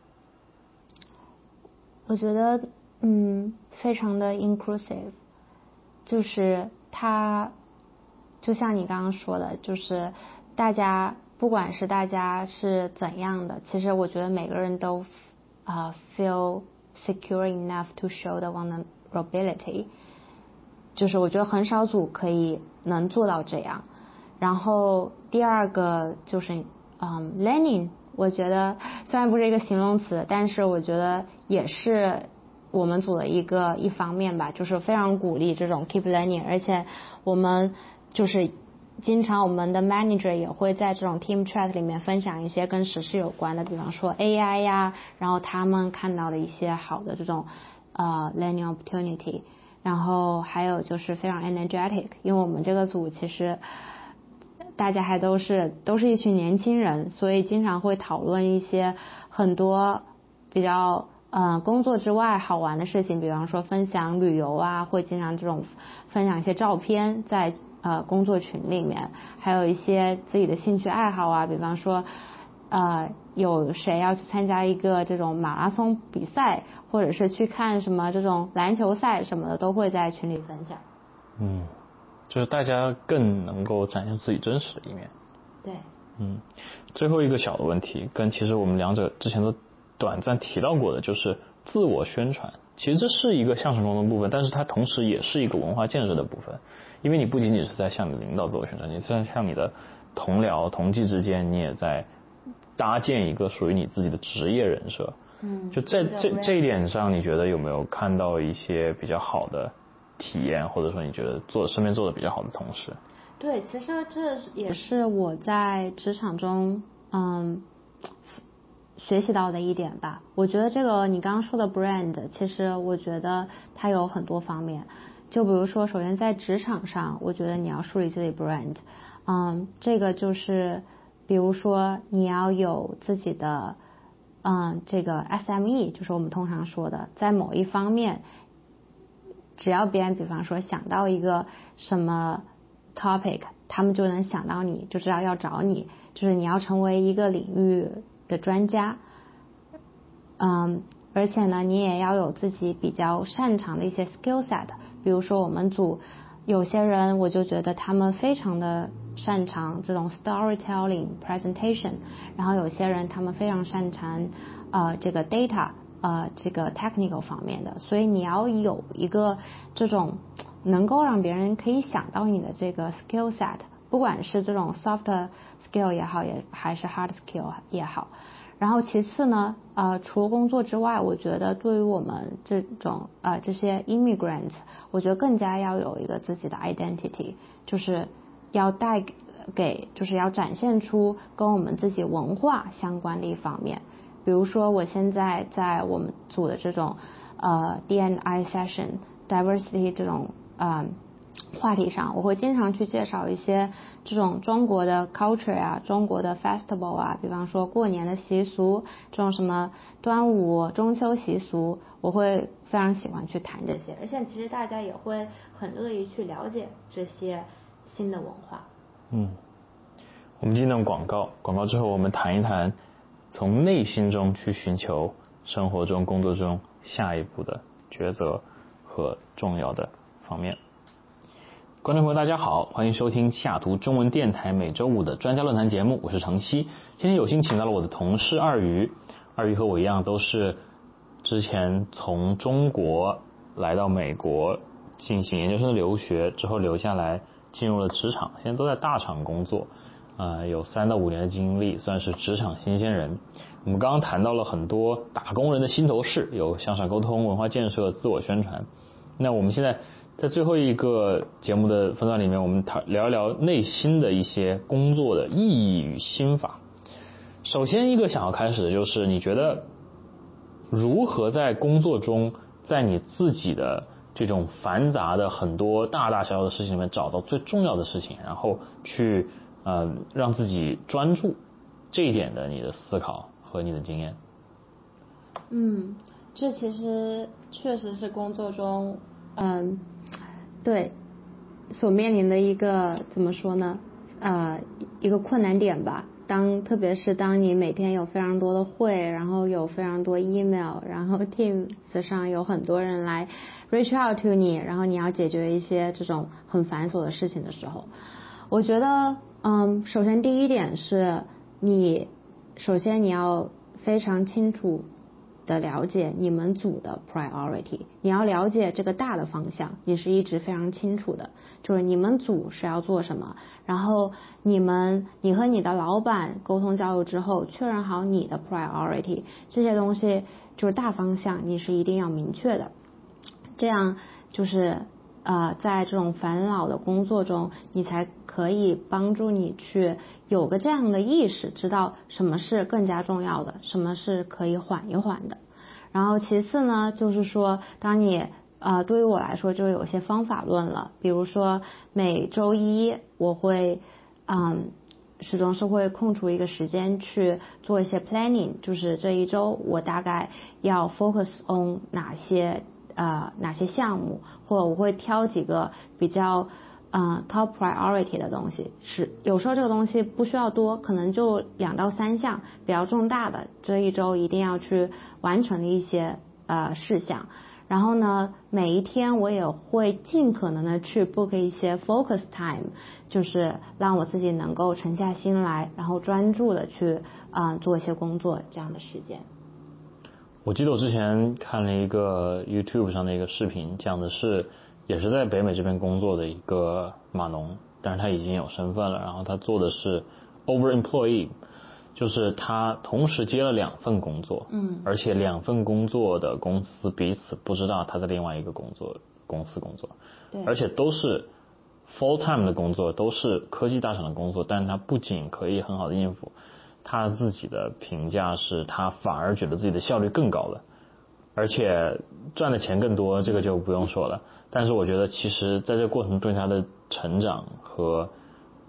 我觉得。嗯，非常的 inclusive， 就是它就像你刚刚说的，就是大家不管是大家是怎样的，其实我觉得每个人都啊、uh, feel secure enough to show the vulnerability， 就是我觉得很少组可以能做到这样。然后第二个就是嗯 learning， 我觉得虽然不是一个形容词，但是我觉得也是我们组的一个一方面吧，就是非常鼓励这种 keep learning， 而且我们就是经常我们的 manager 也会在这种 team chat 里面分享一些跟时事有关的，比方说 A I 呀，然后他们看到的一些好的这种呃 learning opportunity， 然后还有就是非常 energetic， 因为我们这个组其实大家还都是都是一群年轻人，所以经常会讨论一些很多比较呃，工作之外好玩的事情，比方说分享旅游啊，会经常这种分享一些照片在呃工作群里面，还有一些自己的兴趣爱好啊，比方说呃有谁要去参加一个这种马拉松比赛，或者是去看什么这种篮球赛什么的，都会在群里分享。 嗯，就是大家更能够展现自己真实的一面。 对。 嗯，最后一个小的问题，跟其实我们两者之前都短暂提到过的，就是自我宣传。其实这是一个相声中的部分，但是它同时也是一个文化建设的部分。因为你不仅仅是在向你的领导自我宣传，你在向你的同僚同济之间，你也在搭建一个属于你自己的职业人设。 嗯， 就在这这一点上，你觉得有没有看到一些比较好的体验，或者说你觉得做身边做的比较好的同事？ 对，其实这也是我在职场中嗯学习到的一点吧。我觉得这个你刚刚说的 brand， 其实我觉得它有很多方面。就比如说，首先在职场上，我觉得你要树立自己 brand， 嗯，这个就是比如说你要有自己的嗯这个 S M E， 就是我们通常说的在某一方面，只要别人比方说想到一个什么 topic， 他们就能想到你，就知道要找你，就是你要成为一个领域的专家。嗯，而且呢你也要有自己比较擅长的一些 skill set， 比如说我们组有些人我就觉得他们非常的擅长这种 storytelling presentation， 然后有些人他们非常擅长呃这个 data 呃这个 technical 方面的，所以你要有一个这种能够让别人可以想到你的这个 skill set， 不管是这种 soft skill 也好，也还是 hard skill 也好。然后其次呢呃除了工作之外，我觉得对于我们这种呃这些 immigrants， 我觉得更加要有一个自己的 identity， 就是要带给就是要展现出跟我们自己文化相关的一方面。比如说我现在在我们组的这种呃 D and I session diversity 这种呃话题上，我会经常去介绍一些这种中国的 culture 啊，中国的 festival 啊，比方说过年的习俗，这种什么端午中秋习俗，我会非常喜欢去谈这些，而且其实大家也会很乐意去了解这些新的文化。 嗯，我们进段广告，广告之后我们谈一谈从内心中去寻求生活中工作中下一步的抉择和重要的方面。观众朋友大家好，欢迎收听西雅图中文电台每周五的专家论坛节目，我是程曦。今天有幸请到了我的同事二鱼，二鱼和我一样都是之前从中国来到美国进行研究生的留学之后留下来进入了职场，现在都在大厂工作，呃，有三到五年的经历，算是职场新鲜人。我们刚刚谈到了很多打工人的心头事，有向上沟通、文化建设、自我宣传。那我们现在在最后一个节目的分段里面，我们谈聊一聊内心的一些工作的意义与心法。首先一个想要开始的就是你觉得如何在工作中，在你自己的这种繁杂的很多大大小小的事情里面找到最重要的事情，然后去呃让自己专注，这一点的你的思考和你的经验。 嗯，这其实确实是工作中嗯对所面临的一个怎么说呢呃一个困难点吧。当特别是当你每天有非常多的会，然后有非常多 email， 然后 Teams 上有很多人来 reach out to 你，然后你要解决一些这种很繁琐的事情的时候，我觉得嗯首先第一点是你首先你要非常清楚的了解你们组的 priority， 你要了解这个大的方向，你是一直非常清楚的，就是你们组是要做什么，然后你们你和你的老板沟通交流之后确认好你的 priority， 这些东西就是大方向你是一定要明确的，这样就是呃，在这种烦恼的工作中，你才可以帮助你去有个这样的意识，知道什么是更加重要的，什么是可以缓一缓的。然后其次呢，就是说，当你呃，对于我来说，就有些方法论了。比如说，每周一我会嗯，始终是会空出一个时间去做一些 planning， 就是这一周我大概要 focus on 哪些。呃，哪些项目，或者我会挑几个比较呃 top priority 的东西，是有时候这个东西不需要多，可能就两到三项比较重大的，这一周一定要去完成的一些呃事项。然后呢，每一天我也会尽可能的去 book 一些 focus time， 就是让我自己能够沉下心来，然后专注的去啊、呃、做一些工作这样的时间。 我记得我之前看了一个 YouTube 上的一个视频，讲的是也是在北美这边工作的一个码农，但是他已经有身份了，然后他做的是 over employee， 就是他同时接了两份工作， 嗯， 而且两份工作的公司彼此不知道他在另外一个工作公司工作， 对， 而且都是 full time 的工作，都是科技大厂的工作，但是他不仅可以很好的应付，他自己的评价是他反而觉得自己的效率更高了，而且赚的钱更多，这个就不用说了。但是我觉得其实在这个过程中他的成长和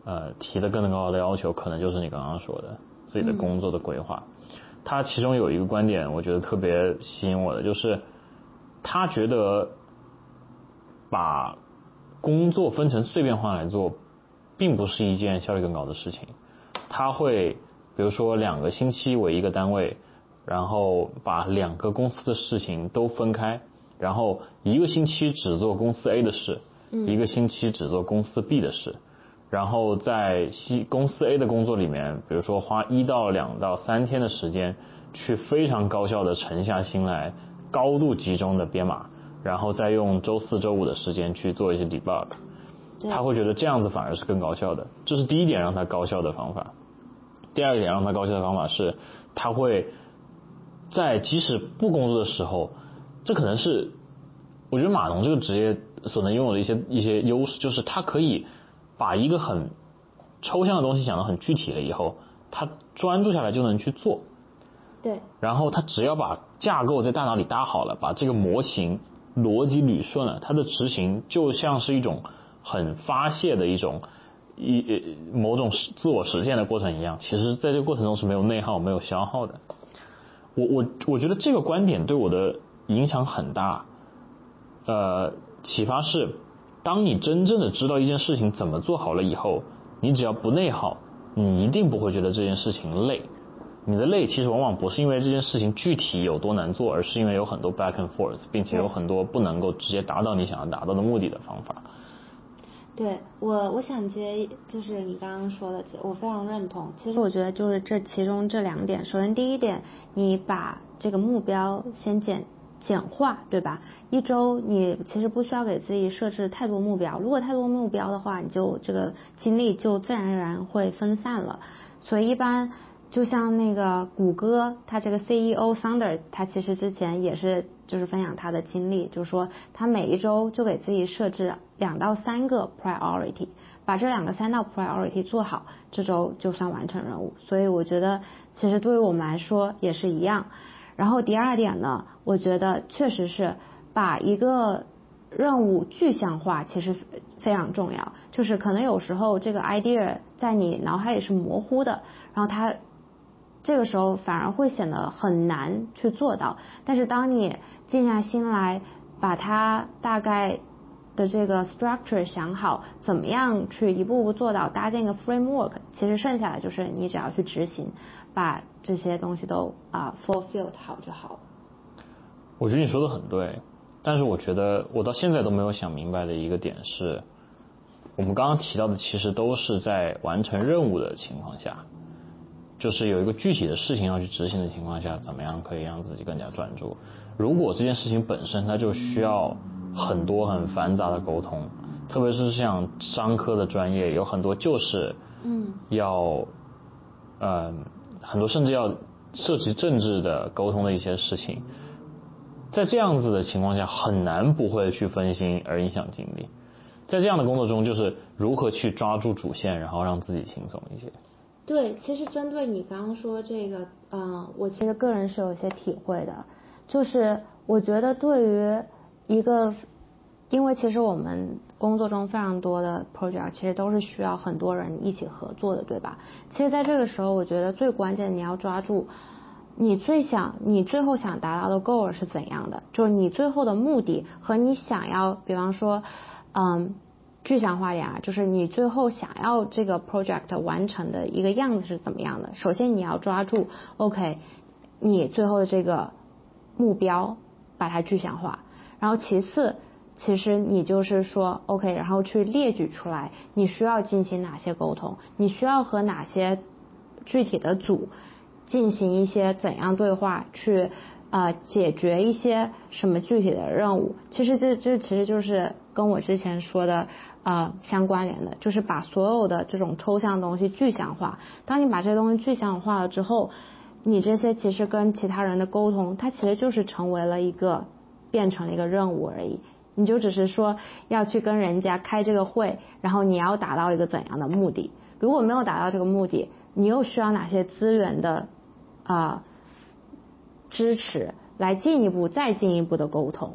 呃提的更高的要求，可能就是你刚刚说的自己的工作的规划。嗯、他其中有一个观点，我觉得特别吸引我的，就是他觉得把工作分成碎片化来做，并不是一件效率更高的事情。他会比如说两个星期为一个单位，然后把两个公司的事情都分开，然后一个星期只做公司 A 的事，嗯、一个星期只做公司 B 的事，然后在公司 A 的工作里面，比如说花一到两到三天的时间，去非常高效的沉下心来，高度集中的编码，然后再用周四周五的时间去做一些 debug。他会觉得这样子反而是更高效的，这是第一点让他高效的方法。第二点让他高效的方法是，他会在即使不工作的时候，这可能是我觉得码农这个职业所能拥有的一些一些优势，就是他可以把一个很抽象的东西想得很具体了以后，他专注下来就能去做。 对。然后他只要把架构在大脑里搭好了，把这个模型逻辑捋顺了，他的执行就像是一种很发泄的一种一某种自我实现的过程一样，其实在这个过程中是没有内耗没有消耗的。我我我觉得这个观点对我的影响很大。呃，启发是，当你真正的知道一件事情怎么做好了以后，你只要不内耗，你一定不会觉得这件事情累。你的累其实往往不是因为这件事情具体有多难做，而是因为有很多 back and forth， 并且有很多不能够直接达到你想要达到的目的的方法。 对，我我想接就是你刚刚说的，我非常认同。其实我觉得就是这其中这两点，首先第一点，你把这个目标先简简化，对吧？一周你其实不需要给自己设置太多目标，如果太多目标的话，你就这个精力就自然而然会分散了。所以一般就像那个谷歌，他这个 C E O Sundar， 他其实之前也是就是分享他的经历，就是说他每一周就给自己设置两到三个 priority， 把这两个三到 priority 做好，这周就算完成任务。所以我觉得其实对于我们来说也是一样。然后第二点呢，我觉得确实是把一个任务具象化，其实非常重要。就是可能有时候这个 idea 在你脑海里是模糊的，然后它这个时候反而会显得很难去做到。但是当你静下心来，把它大概的这个 structure 想好，怎么样去一步步做到，搭建一个 framework， 其实剩下的就是你只要去执行，把这些东西都啊、uh, fulfilled 好就好了。 我觉得你说的很对，但是我觉得我到现在都没有想明白的一个点是，我们刚刚提到的其实都是在完成任务的情况下，就是有一个具体的事情要去执行的情况下，怎么样可以让自己更加专注。如果这件事情本身它就需要很多很繁杂的沟通，特别是像商科的专业，有很多就是嗯要呃很多甚至要涉及政治的沟通的一些事情，在这样子的情况下很难不会去分心而影响精力。在这样的工作中，就是如何去抓住主线，然后让自己轻松一些。 对，其实针对你刚刚说这个，嗯，我其实个人是有一些体会的，就是我觉得对于一个，因为其实我们工作中非常多的 project 其实都是需要很多人一起合作的，对吧？其实在这个时候，我觉得最关键的你要抓住你最想你最后想达到的 goal 是怎样的，就是你最后的目的和你想要，比方说嗯具象化点啊，就是你最后想要这个 project 完成的一个样子是怎么样的。首先你要抓住 OK 你最后的这个目标，把它具象化，然后其次其实你就是说 OK 然后去列举出来你需要进行哪些沟通，你需要和哪些具体的组进行一些怎样对话，去呃解决一些什么具体的任务。其实这这其实就是跟我之前说的呃相关联的，就是把所有的这种抽象的东西具象化。当你把这些东西具象化了之后，你这些其实跟其他人的沟通，它其实就是成为了一个变成了一个任务而已。你就只是说要去跟人家开这个会，然后你要达到一个怎样的目的，如果没有达到这个目的，你又需要哪些资源的啊、呃、支持来进一步再进一步的沟通。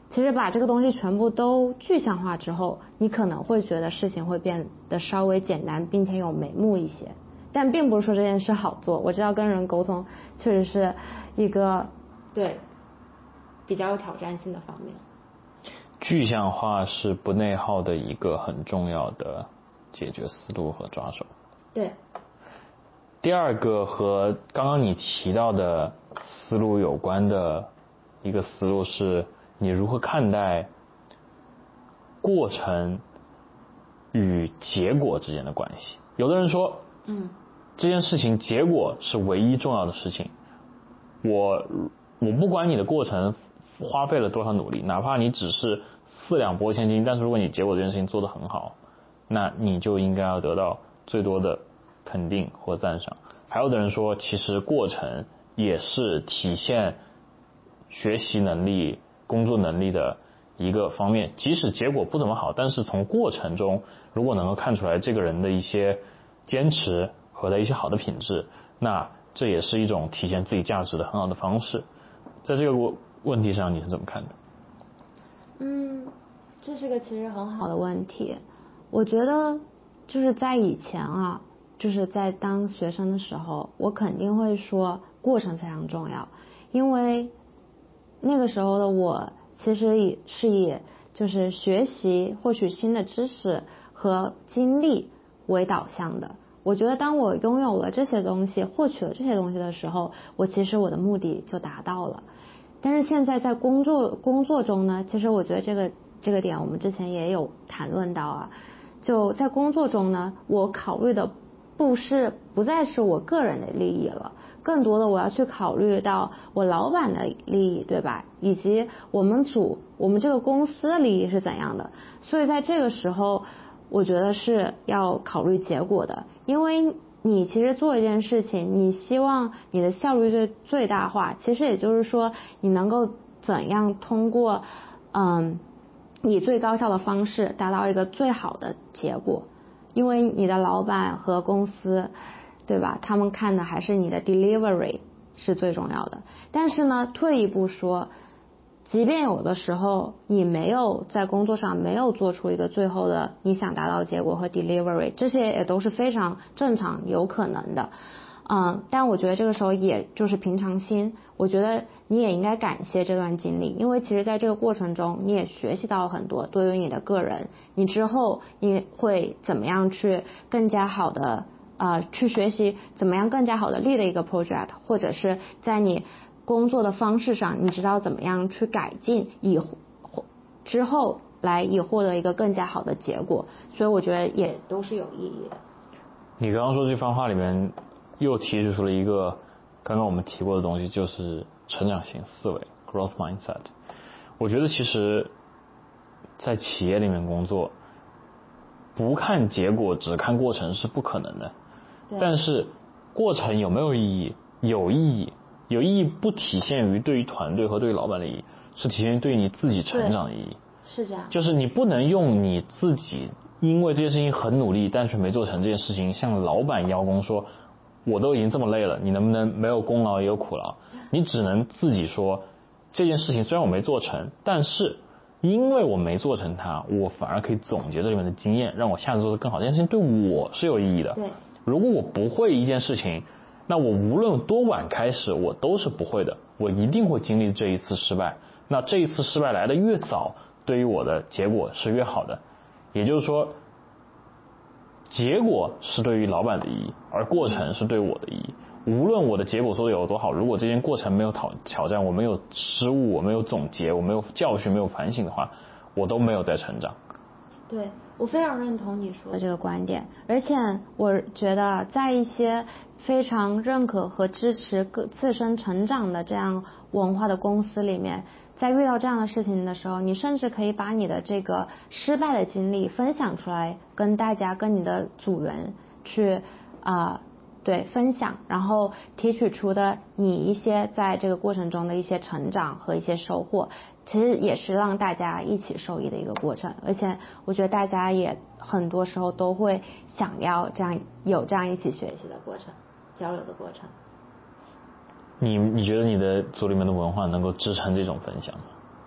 其实把这个东西全部都具象化之后，你可能会觉得事情会变得稍微简单并且有眉目一些。但并不是说这件事好做，我知道跟人沟通确实是一个对比较有挑战性的方面。 具象化是不内耗的一个很重要的解决思路和抓手。 对。 第二个和刚刚你提到的思路有关的一个思路是，你如何看待过程与结果之间的关系。有的人说， 嗯， 这件事情结果是唯一重要的事情，我我不管你的过程花费了多少努力，哪怕你只是四两拨千斤，但是如果你结果这件事情做得很好，那你就应该要得到最多的肯定或赞赏。还有的人说，其实过程也是体现学习能力、工作能力的一个方面，即使结果不怎么好，但是从过程中如果能够看出来这个人的一些坚持和的一些好的品质，那这也是一种体现自己价值的很好的方式。在这个问题上你是怎么看的？ 嗯，这是个其实很好的问题。我觉得就是在以前啊，就是在当学生的时候，我肯定会说过程非常重要，因为那个时候的我其实也是以就是学习获取新的知识和经历为导向的。我觉得当我拥有了这些东西，获取了这些东西的时候，我其实我的目的就达到了。但是现在在工作工作中呢，其实我觉得这个这个点我们之前也有谈论到啊，就在工作中呢，我考虑的不是不再是我个人的利益了，更多的我要去考虑到我老板的利益，对吧？以及我们组我们这个公司的利益是怎样的。所以在这个时候我觉得是要考虑结果的，因为你其实做一件事情，你希望你的效率最最大化，其实也就是说你能够怎样通过嗯以最高效的方式达到一个最好的结果。因为你的老板和公司，对吧，他们看的还是你的 delivery 是最重要的。但是呢，退一步说，即便有的时候你没有在工作上没有做出一个最后的你想达到结果和 delivery， 这些也都是非常正常有可能的。嗯，但我觉得这个时候也就是平常心，我觉得你也应该感谢这段经历，因为其实在这个过程中你也学习到很多，对于你的个人，你之后你会怎么样去更加好的呃去学习怎么样更加好的 lead 一个 project， 或者是在你工作的方式上你知道怎么样去改进，以之后来以获得一个更加好的结果，所以我觉得也都是有意义的。 你刚刚说这番话里面又提出了一个刚刚我们提过的东西，就是成长型思维 growth mindset。 我觉得其实在企业里面工作不看结果只看过程是不可能的，但是过程有没有意义？有意义。有意义不体现于对于团队和对于老板的意义，是体现于对于你自己成长的意义。 是这样， 就是你不能用你自己因为这件事情很努力但却没做成这件事情向老板邀功说我都已经这么累了，你能不能没有功劳也有苦劳？你只能自己说，这件事情虽然我没做成，但是因为我没做成它，我反而可以总结这里面的经验，让我下次做得更好。这件事情对我是有意义的。 对， 如果我不会一件事情，那我无论多晚开始，我都是不会的，我一定会经历这一次失败。那这一次失败来的越早，对于我的结果是越好的。也就是说，结果是对于老板的意义，而过程是对我的意义。无论我的结果做得有多好，如果这件过程没有挑挑战，我没有失误，我没有总结，我没有教训，没有反省的话，我都没有在成长。 对，我非常认同你说的这个观点，而且我觉得在一些非常认可和支持个自身成长的这样文化的公司里面，在遇到这样的事情的时候，你甚至可以把你的这个失败的经历分享出来，跟大家跟你的组员去啊、呃、对分享，然后提取出的你一些在这个过程中的一些成长和一些收获，其实也是让大家一起受益的一个过程。而且我觉得大家也很多时候都会想要这样有这样一起学习的过程，交流的过程。 你你觉得你的组里面的文化能够支撑这种分享吗？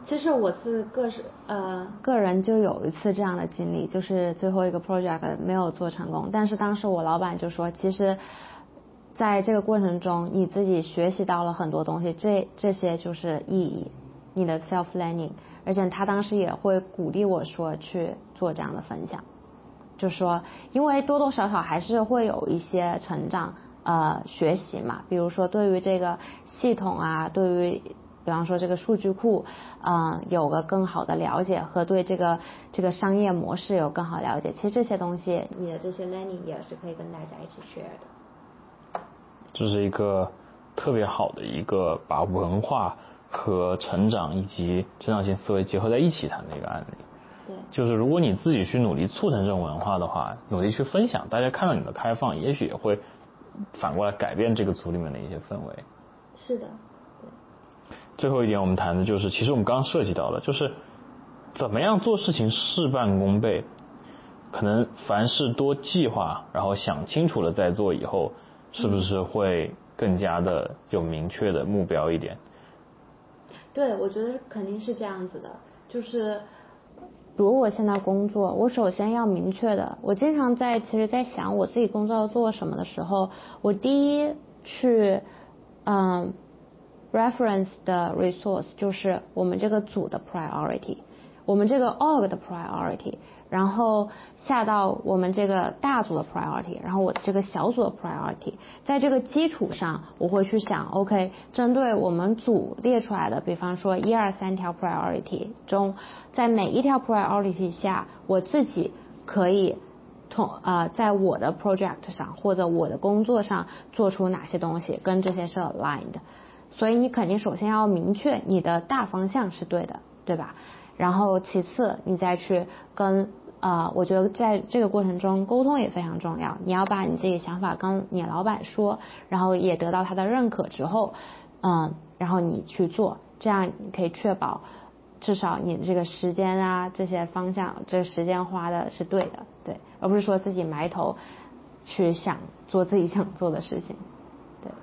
其实我自个是呃个人就有一次这样的经历，就是最后一个 project 没有做成功，但是当时我老板就说，其实在这个过程中你自己学习到了很多东西，这这些就是意义，你的 self learning， 而且他当时也会鼓励我说去做这样的分享，就说因为多多少少还是会有一些成长呃学习嘛，比如说对于这个系统啊，对于比方说这个数据库嗯、呃、有个更好的了解，和对这个这个商业模式有更好了解，其实这些东西你的这些 learning 也是可以跟大家一起 share 的。 这是一个特别好的一个把文化和成长以及成长性思维结合在一起谈的一个案例。 对， 就是如果你自己去努力促成这种文化的话，努力去分享，大家看到你的开放，也许也会反过来改变这个组里面的一些氛围。 是的。 最后一点我们谈的就是，其实我们刚刚涉及到了，就是怎么样做事情事半功倍。可能凡事多计划，然后想清楚了再做，以后是不是会更加的有明确的目标一点？ 对，我觉得肯定是这样子的。就是比如我现在工作，我首先要明确的，我经常在其实在想我自己工作要做什么的时候，我第一去嗯reference 的 resource 就是我们这个组的 priority， 我们这个 org 的 priority， 然后下到我们这个大组的 priority， 然后我这个小组的 priority， 在这个基础上我会去想 OK， 针对我们组列出来的比方说一二三条 priority 中，在每一条 priority 下我自己可以同呃在我的 project 上或者我的工作上做出哪些东西跟这些是 aligned，所以你肯定首先要明确你的大方向是对的，对吧？然后其次你再去跟呃我觉得在这个过程中沟通也非常重要，你要把你自己的想法跟你老板说，然后也得到他的认可之后嗯然后你去做，这样你可以确保至少你的这个时间啊这些方向这个时间花的是对的，对，而不是说自己埋头去想做自己想做的事情。对，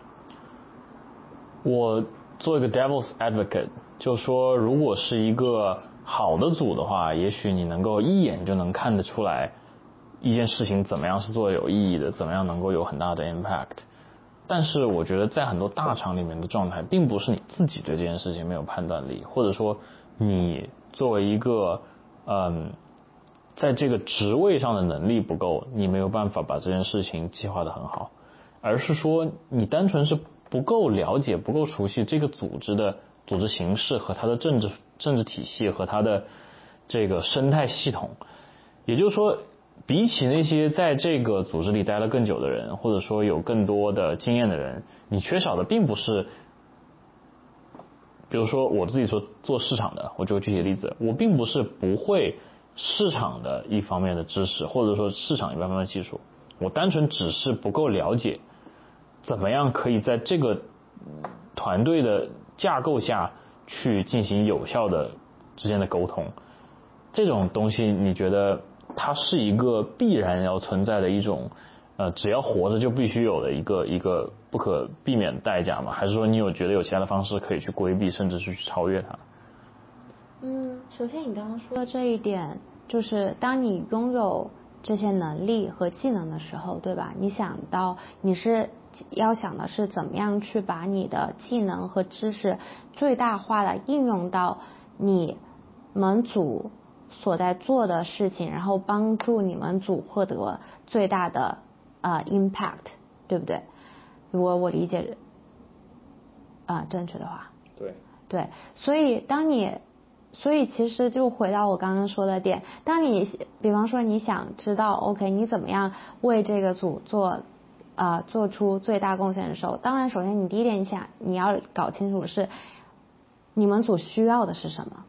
我做一个 devil's advocate， 就说如果是一个好的组的话，也许你能够一眼就能看得出来一件事情怎么样是做有意义的，怎么样能够有很大的 impact。但是我觉得在很多大厂里面的状态并不是你自己对这件事情没有判断力，或者说你作为一个嗯在这个职位上的能力不够，你没有办法把这件事情计划得很好，而是说你单纯是不够了解不够熟悉这个组织的组织形式和它的政治政治体系和它的这个生态系统。也就是说比起那些在这个组织里待了更久的人，或者说有更多的经验的人，你缺少的并不是比如说我自己说做市场的，我举个具体例子，我并不是不会市场的一方面的知识，或者说市场一方面的技术，我单纯只是不够了解怎么样可以在这个团队的架构下去进行有效的之间的沟通。这种东西你觉得它是一个必然要存在的一种呃，只要活着就必须有的一个一个不可避免的代价吗？还是说你有觉得有其他的方式可以去规避甚至是去超越它？ 嗯，首先你刚刚说的这一点，就是当你拥有这些能力和技能的时候，对吧？你想到你是要想的是怎么样去把你的技能和知识最大化的应用到你们组所在做的事情，然后帮助你们组获得最大的呃 impact， 对不对？如果我理解啊、呃、正确的话， 对对，所以当你所以其实就回到我刚刚说的点，当你比方说你想知道 OK 你怎么样为这个组做呃做出最大贡献的时候，当然首先你第一点想你要搞清楚的是你们组需要的是什么，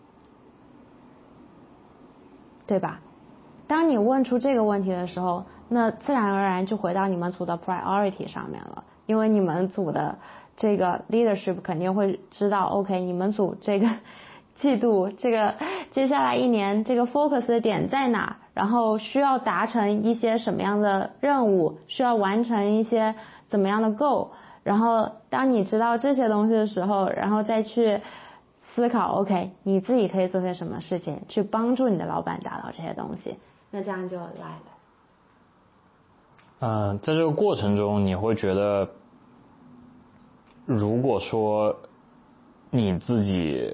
对吧？当你问出这个问题的时候，那自然而然就回到你们组的 priority 上面了，因为你们组的这个 leadership 肯定会知道 OK 你们组这个季度这个接下来一年这个 focus 的点在哪，然后需要达成一些什么样的任务，需要完成一些怎么样的 goal， 然后当你知道这些东西的时候，然后再去思考 OK 你自己可以做些什么事情去帮助你的老板达到这些东西，那这样就来了。 嗯、呃，在这个过程中你会觉得，如果说你自己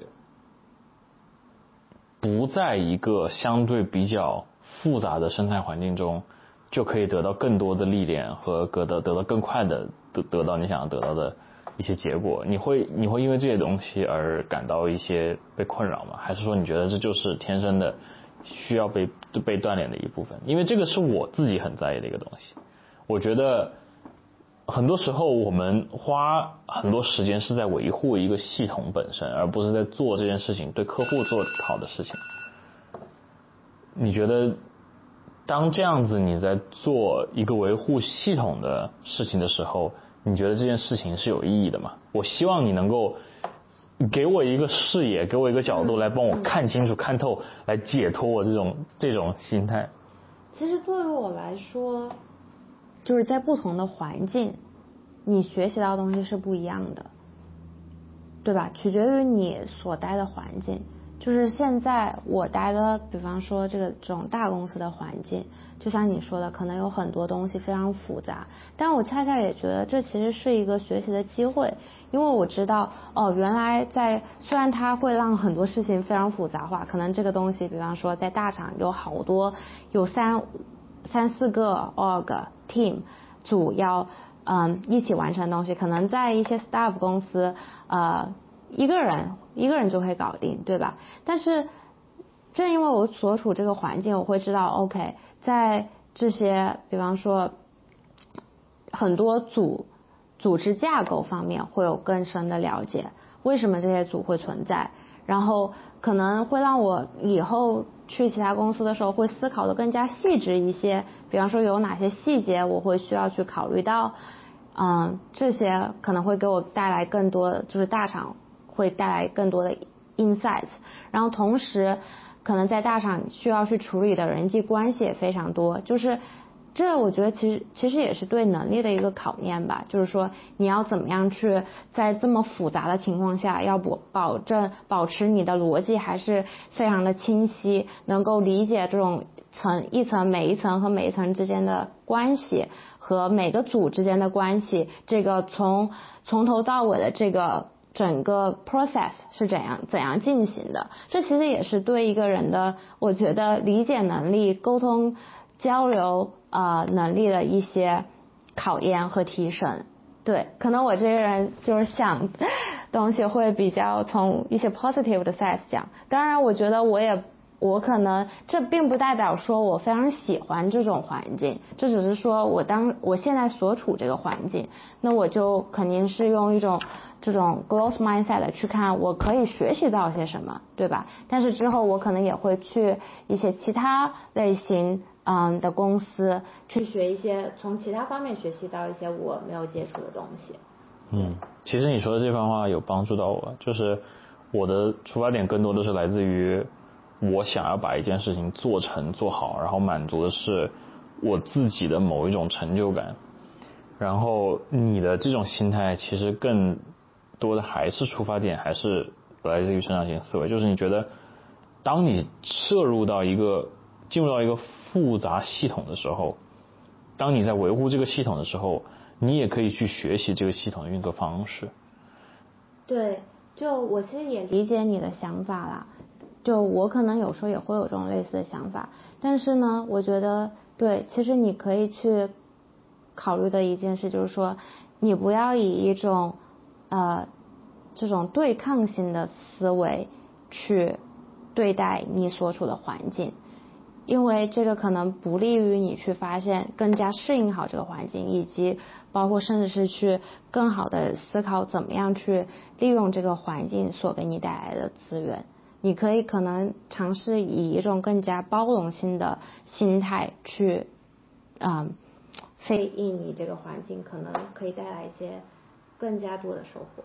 不在一个相对比较复杂的生态环境中，就可以得到更多的历练和得到得到更快的得得到你想要得到的一些结果，你会你会因为这些东西而感到一些被困扰吗？还是说你觉得这就是天生的需要被被锻炼的一部分？因为这个是我自己很在意的一个东西。我觉得很多时候我们花很多时间是在维护一个系统本身，而不是在做这件事情对客户做好的事情。你觉得当这样子你在做一个维护系统的事情的时候，你觉得这件事情是有意义的吗？我希望你能够给我一个视野，给我一个角度来帮我看清楚、看透，来解脱我这种这种心态。 其实对于我来说，就是在不同的环境，你学习到的东西是不一样的，对吧？取决于你所待的环境。就是现在我待的，比方说这个这种大公司的环境，就像你说的，可能有很多东西非常复杂，但我恰恰也觉得这其实是一个学习的机会，因为我知道哦，原来在虽然它会让很多事情非常复杂化，可能这个东西，比方说在大厂有好多有三三四个 org team 组要嗯一起完成的东西，可能在一些 startup 公司呃。一个人一个人就可以搞定，对吧？但是正因为我所处这个环境，我会知道 OK 在这些比方说很多组组织架构方面会有更深的了解，为什么这些组会存在，然后可能会让我以后去其他公司的时候会思考的更加细致一些，比方说有哪些细节我会需要去考虑到，嗯，这些可能会给我带来更多，就是大厂会带来更多的 insights， 然后同时可能在大厂需要去处理的人际关系也非常多，就是这我觉得其实其实也是对能力的一个考验吧，就是说你要怎么样去在这么复杂的情况下，要保保证保持你的逻辑还是非常的清晰，能够理解这种层一层每一层和每一层之间的关系和每个组之间的关系，这个从从头到尾的这个整个 process 是怎样怎样进行的，这其实也是对一个人的我觉得理解能力、沟通交流呃能力的一些考验和提升。对，可能我这个人就是想东西会比较从一些 positive 的 side 讲，当然我觉得我也我可能这并不代表说我非常喜欢这种环境，这只是说我当我现在所处这个环境，那我就肯定是用一种这种 growth mindset 去看我可以学习到些什么，对吧？但是之后我可能也会去一些其他类型嗯的公司去学一些，从其他方面学习到一些我没有接触的东西。 嗯，其实你说的这番话有帮助到我，就是我的出发点更多的是来自于我想要把一件事情做成做好，然后满足的是我自己的某一种成就感。然后你的这种心态其实更多的还是出发点还是来自于成长型思维，就是你觉得当你摄入到一个进入到一个复杂系统的时候，当你在维护这个系统的时候，你也可以去学习这个系统的运作方式。 对，就我其实也理解你的想法啦，就我可能有时候也会有这种类似的想法，但是呢我觉得对，其实你可以去考虑的一件事就是说，你不要以一种呃这种对抗性的思维去对待你所处的环境，因为这个可能不利于你去发现更加适应好这个环境，以及包括甚至是去更好的思考怎么样去利用这个环境所给你带来的资源。你可以可能尝试以一种更加包容性的心态去嗯飞应你这个环境，可能可以带来一些更加多的收获。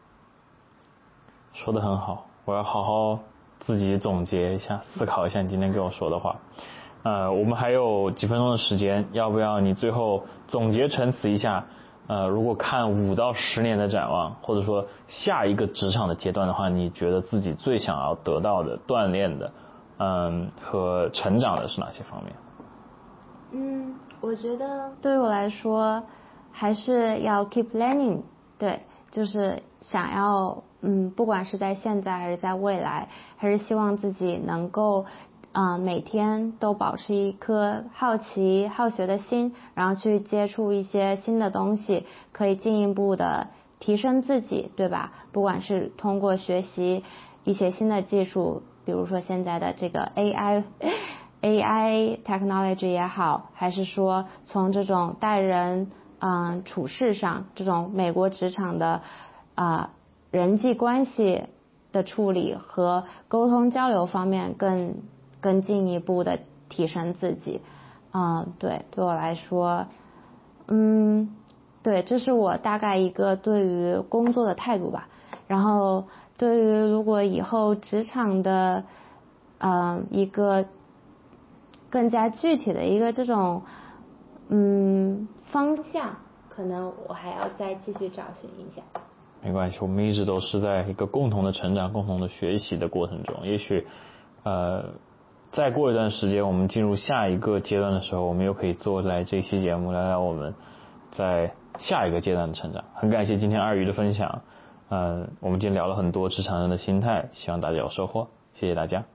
说得很好，我要好好自己总结一下，思考一下你今天跟我说的话。呃，我们还有几分钟的时间，要不要你最后总结陈词一下？ 呃，如果看五到十年的展望，或者说下一个职场的阶段的话，你觉得自己最想要得到的、锻炼的，嗯，和成长的是哪些方面？ 嗯，我觉得对于我来说，还是要 keep learning， 对，就是想要，嗯，不管是在现在还是在未来，还是希望自己能够。嗯、呃，每天都保持一颗好奇、好学的心，然后去接触一些新的东西，可以进一步的提升自己，对吧？不管是通过学习一些新的技术，比如说现在的这个 A I A I technology 也好，还是说从这种待人嗯处事上，这种美国职场的啊、呃、人际关系的处理和沟通交流方面更。更进一步的提升自己，嗯，对，对我来说，嗯，对，这是我大概一个对于工作的态度吧。然后，对于如果以后职场的，嗯，一个更加具体的一个这种，嗯，方向，可能我还要再继续找寻一下。 没关系，我们一直都是在一个共同的成长、共同的学习的过程中，也许，呃。再过一段时间，我们进入下一个阶段的时候，我们又可以做来这期节目，聊聊我们在下一个阶段的成长。很感谢今天二鱼的分享，嗯，我们今天聊了很多职场人的心态，希望大家有收获，谢谢大家。